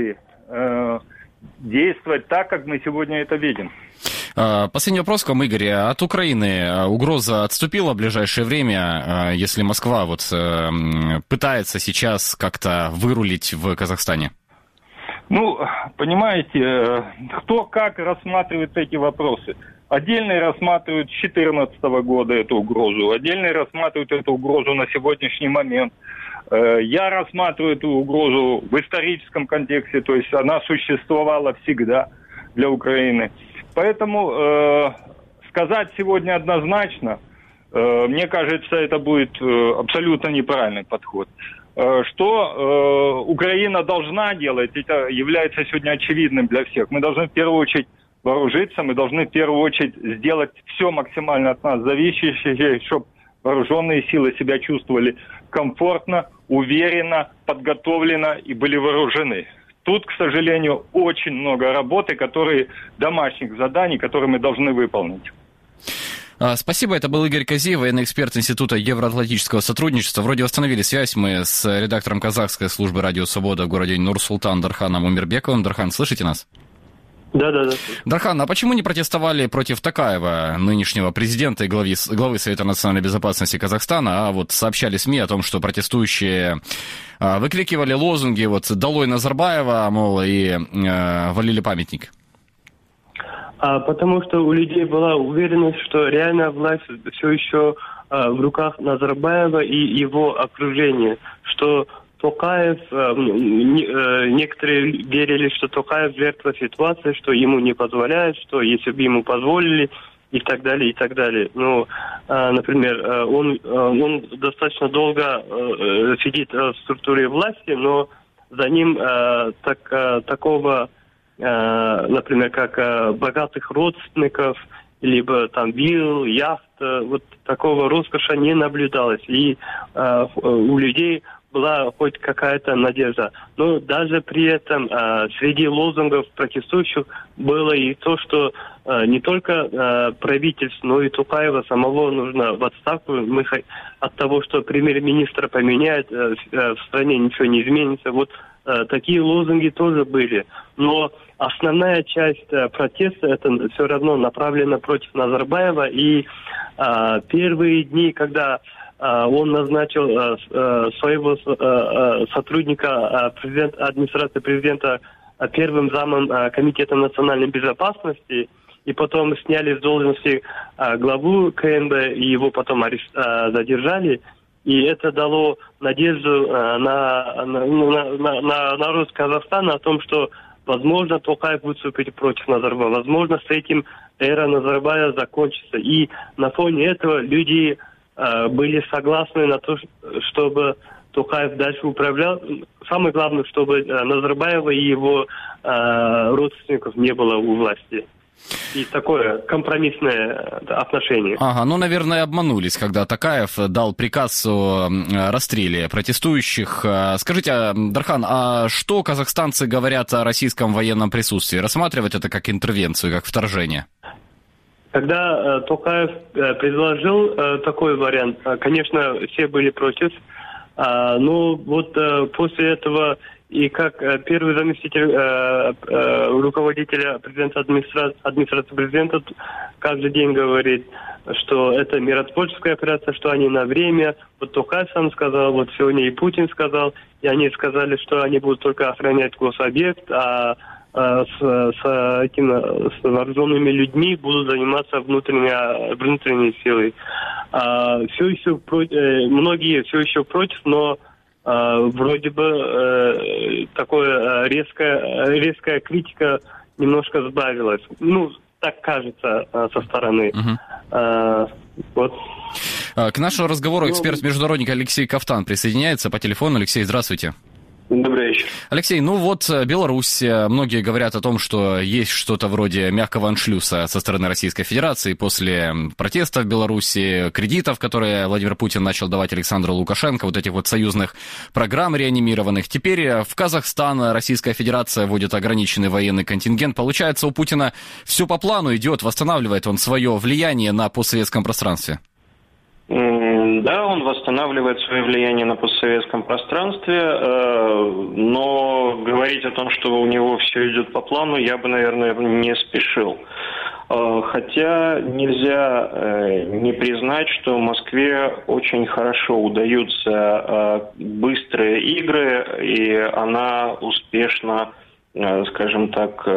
Speaker 9: э, действовать так, как мы сегодня это видим.
Speaker 2: Последний вопрос к вам, Игорь. От Украины угроза отступила в ближайшее время, если Москва вот пытается сейчас как-то вырулить в Казахстане?
Speaker 9: Ну, понимаете, кто как рассматривает эти вопросы. Отдельные рассматривают с две тысячи четырнадцатого года эту угрозу, отдельные рассматривают эту угрозу на сегодняшний момент. Я рассматриваю эту угрозу в историческом контексте, то есть она существовала всегда для Украины. Поэтому э, сказать сегодня однозначно, э, мне кажется, это будет э, абсолютно неправильный подход. Э, что э, Украина должна делать, это является сегодня очевидным для всех. Мы должны в первую очередь вооружиться, мы должны в первую очередь сделать все максимально от нас зависящее, чтобы вооруженные силы себя чувствовали комфортно, уверенно, подготовленно и были вооружены. Тут, к сожалению, очень много работы, которые, домашних заданий, которые мы должны выполнить.
Speaker 2: Спасибо. Это был Игорь Казиев, военный эксперт Института евроатлантического сотрудничества. Вроде восстановили связь мы с редактором казахской службы «Радио Свобода» в городе Нур-Султан Дарханом Умирбековым. Дархан, слышите нас?
Speaker 8: Да, да, да.
Speaker 2: Дархан, а почему не протестовали против Токаева, нынешнего президента и главы, главы Совета национальной безопасности Казахстана, а вот сообщали СМИ о том, что протестующие а, выкрикивали лозунги вот «Долой Назарбаева», мол, и а, валили памятник?
Speaker 8: А, потому что у людей была уверенность, что реальная власть все еще а, в руках Назарбаева и его окружения, что Токаев, некоторые верили, что Токаев жертва ситуации, что ему не позволяют, что если бы ему позволили, и так далее, и так далее. Ну, например, он, он достаточно долго сидит в структуре власти, но за ним так, такого, например, как богатых родственников, либо там вилл, яхт, вот такого роскоши не наблюдалось. И у людей была хоть какая-то надежда. Но даже при этом э, среди лозунгов протестующих было и то, что э, не только э, правительство, но и Токаева самого нужно в отставку. Мы от того, что премьер-министра поменяют, э, в стране ничего не изменится. Вот э, такие лозунги тоже были. Но основная часть э, протеста это все равно направлена против Назарбаева. И э, первые дни, когда он назначил своего сотрудника президента, администрации президента первым замом Комитета национальной безопасности, и потом сняли с должности главу КНБ, и его потом арест... задержали. И это дало надежду на, на, на, на народ Казахстана о том, что, возможно, Токаев выступит против Назарбаева. Возможно, с этим эра Назарбаева закончится. И на фоне этого люди были согласны на то, чтобы Токаев дальше управлял. Самое главное, чтобы Назарбаева и его э, родственников не было у власти. И такое компромиссное отношение.
Speaker 2: Ага, ну, наверное, обманулись, когда Токаев дал приказ о расстреле протестующих. Скажите, Дархан, а что казахстанцы говорят о российском военном присутствии? Рассматривать это как интервенцию, как вторжение?
Speaker 8: Когда э, Токаев э, предложил э, такой вариант, э, конечно, все были против. Э, но вот э, после этого и как э, первый заместитель э, э, руководителя президента администрации, администрации президента каждый день говорит, что это миротворческая операция, что они на время. Вот Токаев сам сказал, вот сегодня и Путин сказал, и они сказали, что они будут только охранять гособъект, а С, с, этим, с вооруженными людьми будут заниматься внутренней, внутренней силой. А, все еще против, многие все еще против, но а, вроде бы а, такое резкая, резкая критика немножко сбавилась. Ну, так кажется а, со стороны. Uh-huh. А, вот.
Speaker 2: К нашему разговору эксперт-международник Алексей Ковтан присоединяется по телефону. Алексей, здравствуйте.
Speaker 8: Добрый вечер.
Speaker 2: Алексей, ну вот Беларусь, многие говорят о том, что есть что-то вроде мягкого аншлюса со стороны Российской Федерации после протеста в Беларуси, кредитов, которые Владимир Путин начал давать Александру Лукашенко, вот этих вот союзных программ реанимированных. Теперь в Казахстан Российская Федерация вводит ограниченный военный контингент. Получается, у Путина все по плану идет, восстанавливает он свое влияние на постсоветском пространстве.
Speaker 11: Да, он восстанавливает свое влияние на постсоветском пространстве, но говорить о том, что у него все идет по плану, я бы, наверное, не спешил. Хотя нельзя не признать, что Москве очень хорошо удаются быстрые игры, и она успешно, скажем так,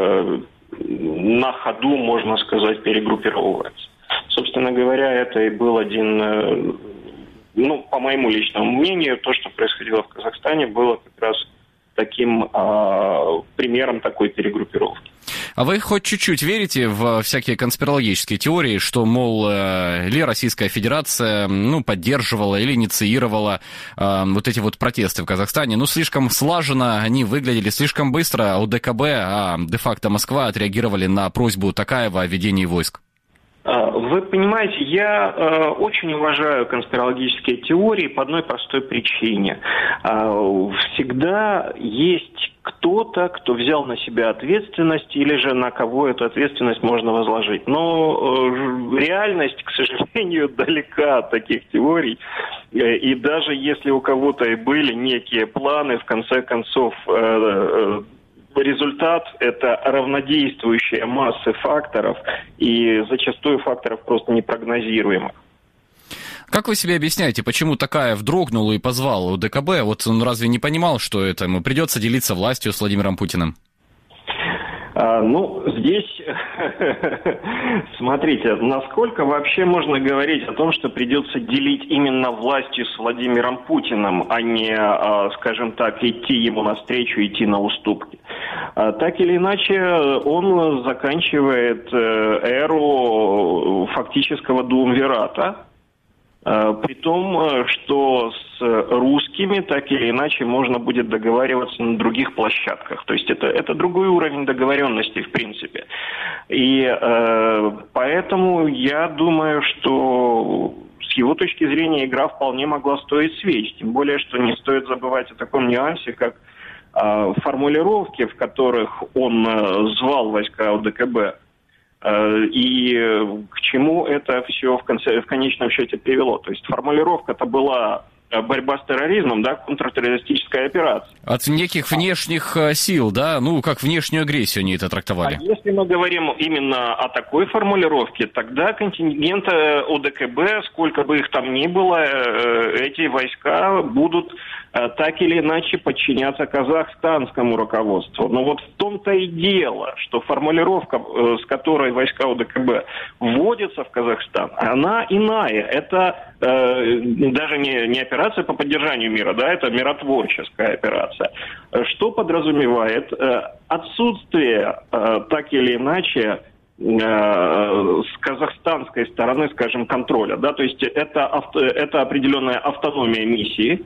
Speaker 11: на ходу, можно сказать, перегруппировывается. Собственно говоря, это и был один, ну, по моему личному мнению, то, что происходило в Казахстане, было как раз таким а, примером такой перегруппировки.
Speaker 2: А вы хоть чуть-чуть верите в всякие конспирологические теории, что, мол, ли Российская Федерация, ну, поддерживала или инициировала э, вот эти вот протесты в Казахстане? Ну, слишком слаженно они выглядели, слишком быстро у ДКБ, а де-факто Москва отреагировали на просьбу Токаева о введении войск.
Speaker 11: Вы понимаете, я э, очень уважаю конспирологические теории по одной простой причине. Э, всегда есть кто-то, кто взял на себя ответственность, или же на кого эту ответственность можно возложить. Но э, реальность, к сожалению, далека от таких теорий. Э, и даже если у кого-то и были некие планы, в конце концов... Э, э, результат – это равнодействующая масса факторов, и зачастую факторов просто непрогнозируемых.
Speaker 2: Как вы себе объясняете, почему Токаев дрогнул и позвал УДКБ? Вот он разве не понимал, что это ему придется делиться властью с Владимиром Путиным?
Speaker 11: А, ну, здесь, смотрите, насколько вообще можно говорить о том, что придется делить именно властью с Владимиром Путиным, а не, скажем так, идти ему навстречу, идти на уступки. Так или иначе, он заканчивает эру фактического дуумвирата, при том, что с русскими так или иначе можно будет договариваться на других площадках. То есть это, это другой уровень договоренности, в принципе. И э, поэтому я думаю, что с его точки зрения игра вполне могла стоить свеч. Тем более, что не стоит забывать о таком нюансе, как э, формулировки, в которых он э, звал войска ОДКБ. И к чему это все в, конце, в конечном счете привело. То есть формулировка-то была борьба с терроризмом, да, контртеррористическая операция.
Speaker 2: От неких внешних сил, да? Ну, как внешнюю агрессию они это трактовали.
Speaker 11: А если мы говорим именно о такой формулировке, тогда контингент ОДКБ, сколько бы их там ни было, эти войска будут так или иначе подчиняться казахстанскому руководству. Но вот в том-то и дело, что формулировка, с которой войска ОДКБ вводятся в Казахстан, она иная. Это э, даже не, не операция по поддержанию мира, да, это миротворческая операция. Что подразумевает э, отсутствие э, так или иначе с казахстанской стороны, скажем, контроля, да, то есть это, авто, это определенная автономия миссии.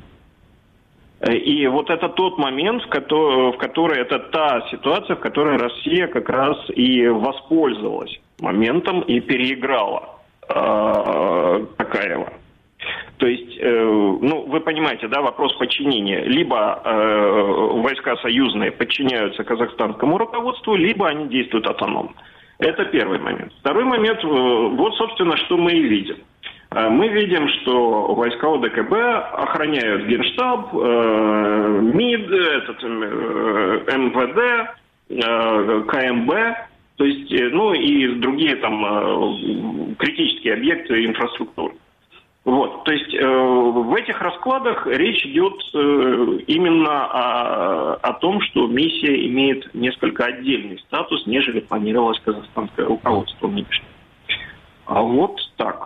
Speaker 11: И вот это тот момент, в который, в который, это та ситуация, в которой Россия как раз и воспользовалась моментом и переиграла э, Токаева. То есть, э, ну, вы понимаете, да, вопрос подчинения. Либо э, войска союзные подчиняются казахстанскому руководству, либо они действуют автономно. Это первый момент. Второй момент, э, вот, собственно, что мы и видим. Мы видим, что войска ОДКБ охраняют Генштаб, э, МИД, этот, э, МВД, э, КМБ, то есть, ну и другие там э, критические объекты инфраструктуры. Вот, то есть э, в этих раскладах речь идет э, именно о, о том, что миссия имеет несколько отдельный статус, нежели планировалось казахстанское руководство нынешнее. А вот так.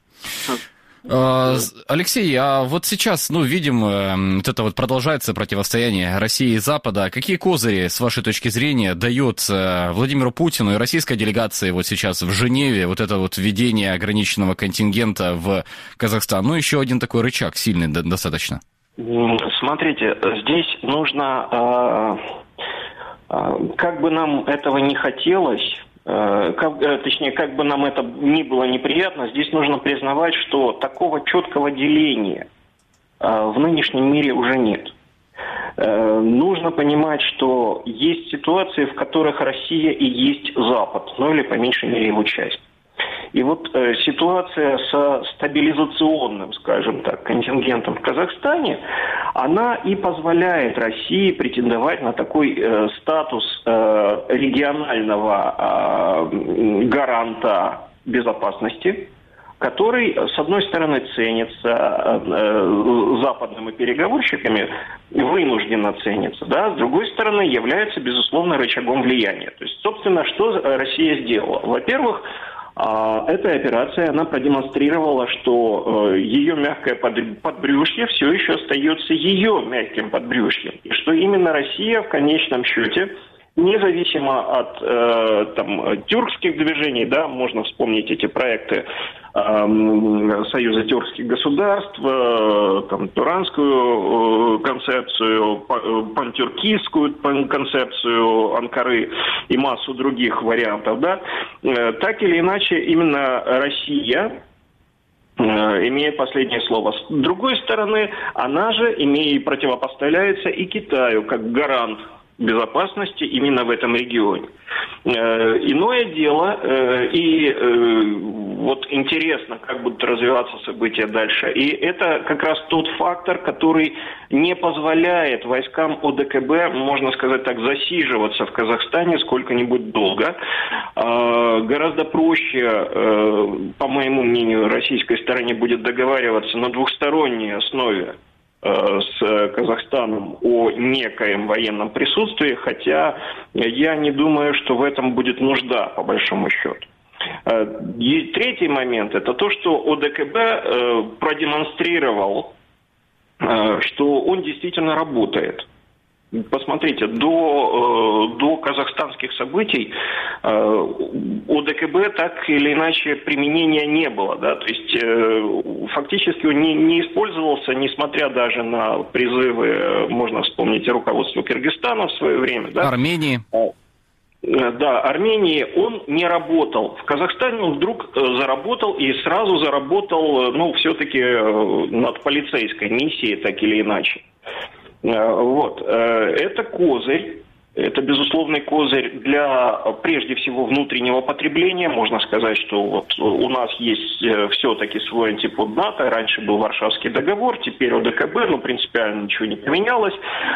Speaker 2: Алексей, а вот сейчас, ну, видим, вот это вот продолжается противостояние России и Запада. Какие козыри, с вашей точки зрения, дает Владимиру Путину и российской делегации вот сейчас в Женеве вот это вот введение ограниченного контингента в Казахстан? Ну, еще один такой рычаг сильный достаточно.
Speaker 11: Смотрите, здесь нужно, как бы нам этого не хотелось, Как, точнее, как бы нам это ни было неприятно, здесь нужно признавать, что такого четкого деления в нынешнем мире уже нет. Нужно понимать, что есть ситуации, в которых Россия и есть Запад, ну или по меньшей мере его часть. И вот э, ситуация со стабилизационным, скажем так, контингентом в Казахстане, она и позволяет России претендовать на такой э, статус э, регионального э, гаранта безопасности, который, с одной стороны, ценится э, западными переговорщиками, вынужденно ценится, да, с другой стороны, является, безусловно, рычагом влияния. То есть, собственно, что Россия сделала? Во-первых, э, эта операция, она продемонстрировала, что э, ее мягкое подбрюшье все еще остается ее мягким подбрюшьем, и что именно Россия в конечном счете, независимо от э, там, тюркских движений, да, можно вспомнить эти проекты э, Союза тюркских государств, э, там, туранскую э, концепцию, пантюркистскую концепцию Анкары и массу других вариантов, да, э, так или иначе именно Россия имеет последнее слово. С другой стороны, она же имеет, противопоставляется и Китаю как гарант безопасности именно в этом регионе. Э, иное дело, э, и э, вот интересно, как будут развиваться события дальше. И это как раз тот фактор, который не позволяет войскам ОДКБ, можно сказать так, засиживаться в Казахстане сколько-нибудь долго. Э, гораздо проще, э, по моему мнению, российской стороне будет договариваться на двухсторонней основе с Казахстаном о некоем военном присутствии, хотя я не думаю, что в этом будет нужда, по большому счету. И третий момент – это то, что ОДКБ продемонстрировал, что он действительно работает. Посмотрите, до, до казахстанских событий ОДКБ так или иначе применения не было. Да? То есть фактически он не, не использовался, несмотря даже на призывы, можно вспомнить, руководства Кыргызстана в свое время. Да?
Speaker 2: Армении.
Speaker 11: Да, Армении он не работал. В Казахстане он вдруг заработал и сразу заработал, ну, все-таки над полицейской миссией, так или иначе. Вот. Это козырь, это безусловный козырь для, прежде всего, внутреннего потребления. Можно сказать, что вот у нас есть все-таки свой антипод НАТО. Раньше был Варшавский договор, теперь ОДКБ, но принципиально ничего не поменялось.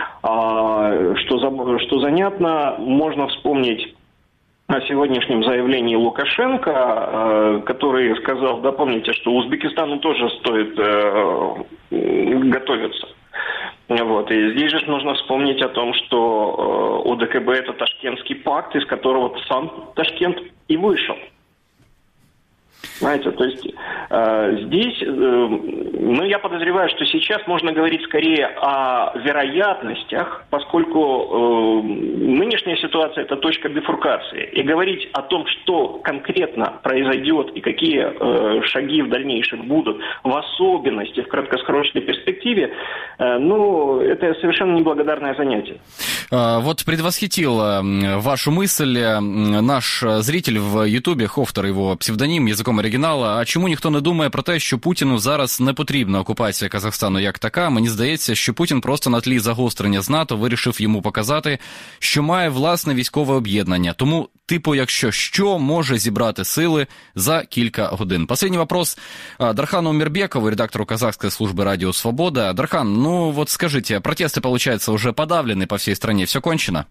Speaker 11: Что, что занятно, можно вспомнить о сегодняшнем заявлении Лукашенко, который сказал, да, помните, что Узбекистану тоже стоит готовиться. Вот. И здесь же нужно вспомнить о том, что ОДКБ – это Ташкентский пакт, из которого сам Ташкент и вышел. Знаете, то есть э, здесь, э, ну, я подозреваю, что сейчас можно говорить скорее о вероятностях, поскольку э, нынешняя ситуация – это точка бифуркации. И говорить о том, что конкретно произойдет и какие э, шаги в дальнейшем будут, в особенности в краткосрочной перспективе, э, ну, это совершенно неблагодарное занятие.
Speaker 2: Вот предвосхитил вашу мысль наш зритель в Ютубі, Хофтер його псевдонім, язиком оригінала. А чому ніхто не думає про те, що Путіну зараз не потрібна окупація Казахстану як така? Мені здається, що Путін просто на тлі загострення з НАТО вирішив йому показати, що має власне військове об'єднання. Тому, типу, якщо що, може зібрати сили за кілька годин. Последний вопрос Дархану Умирбекову, редактору казахской службы «Радио Свобода». Дархан, ну вот скажите, протесты, получается, уже подавлены по всей стране, все кончено?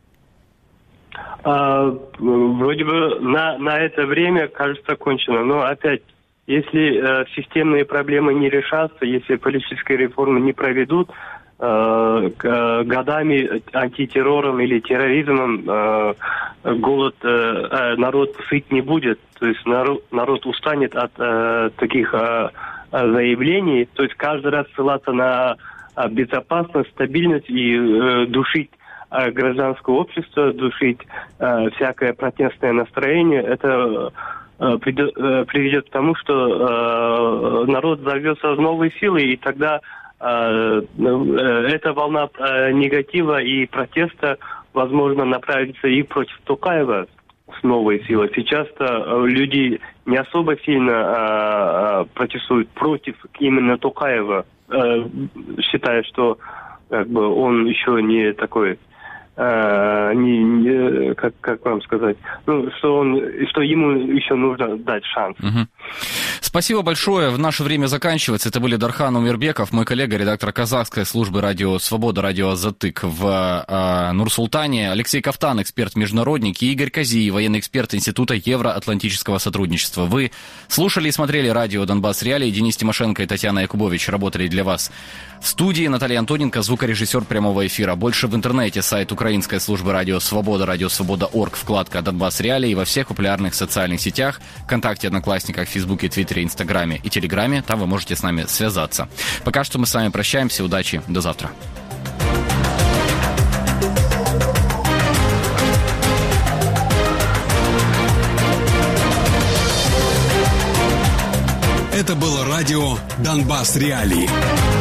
Speaker 8: А, вроде бы на, на это время, кажется, кончено. Но опять, если э, системные проблемы не решатся, если политические реформы не проведут, э, э, годами антитеррором или терроризмом э, голод э, народ сыт не будет. То есть народ, народ устанет от э, таких э, заявлений. То есть каждый раз ссылаться на безопасность, стабильность и э, душить гражданское общество, душить э, всякое протестное настроение, это э, придет, э, приведет к тому, что э, народ взорвется в новые силы, и тогда э, э, эта волна э, негатива и протеста, возможно, направится и против Токаева с новой силой. Сейчас-то э, люди не особо сильно э, протестуют против именно Токаева, э, считая, что как бы, он еще не такой э, не, не, как, как вам сказать, ну, что, он, что ему еще нужно дать шанс.
Speaker 2: Угу. Спасибо большое. В наше время заканчивается. Это были Дархан Умирбеков, мой коллега, редактор казахской службы радио «Свобода», радио «Азатык» в э, Нур-Султане, Алексей Кафтан, эксперт-международник, и Игорь Козий, военный эксперт Института Евроатлантического сотрудничества. Вы слушали и смотрели радио «Донбасс Реалии». Денис Тимошенко и Татьяна Якубович работали для вас в студии. Наталья Антоненко, звукорежиссер прямого эфира. Больше в интернете, сайт украинской службы радио «Свобода», радио «Свобода» точка орг, вкладка «Донбасс Реалии» во всех популярных социальных сетях, ВКонтакте, Одноклассниках, Фейсбуке, Твиттере, Инстаграме и Телеграме. Там вы можете с нами связаться. Пока что мы с вами прощаемся. Удачи. До завтра.
Speaker 3: Это было радио «Донбасс Реалии».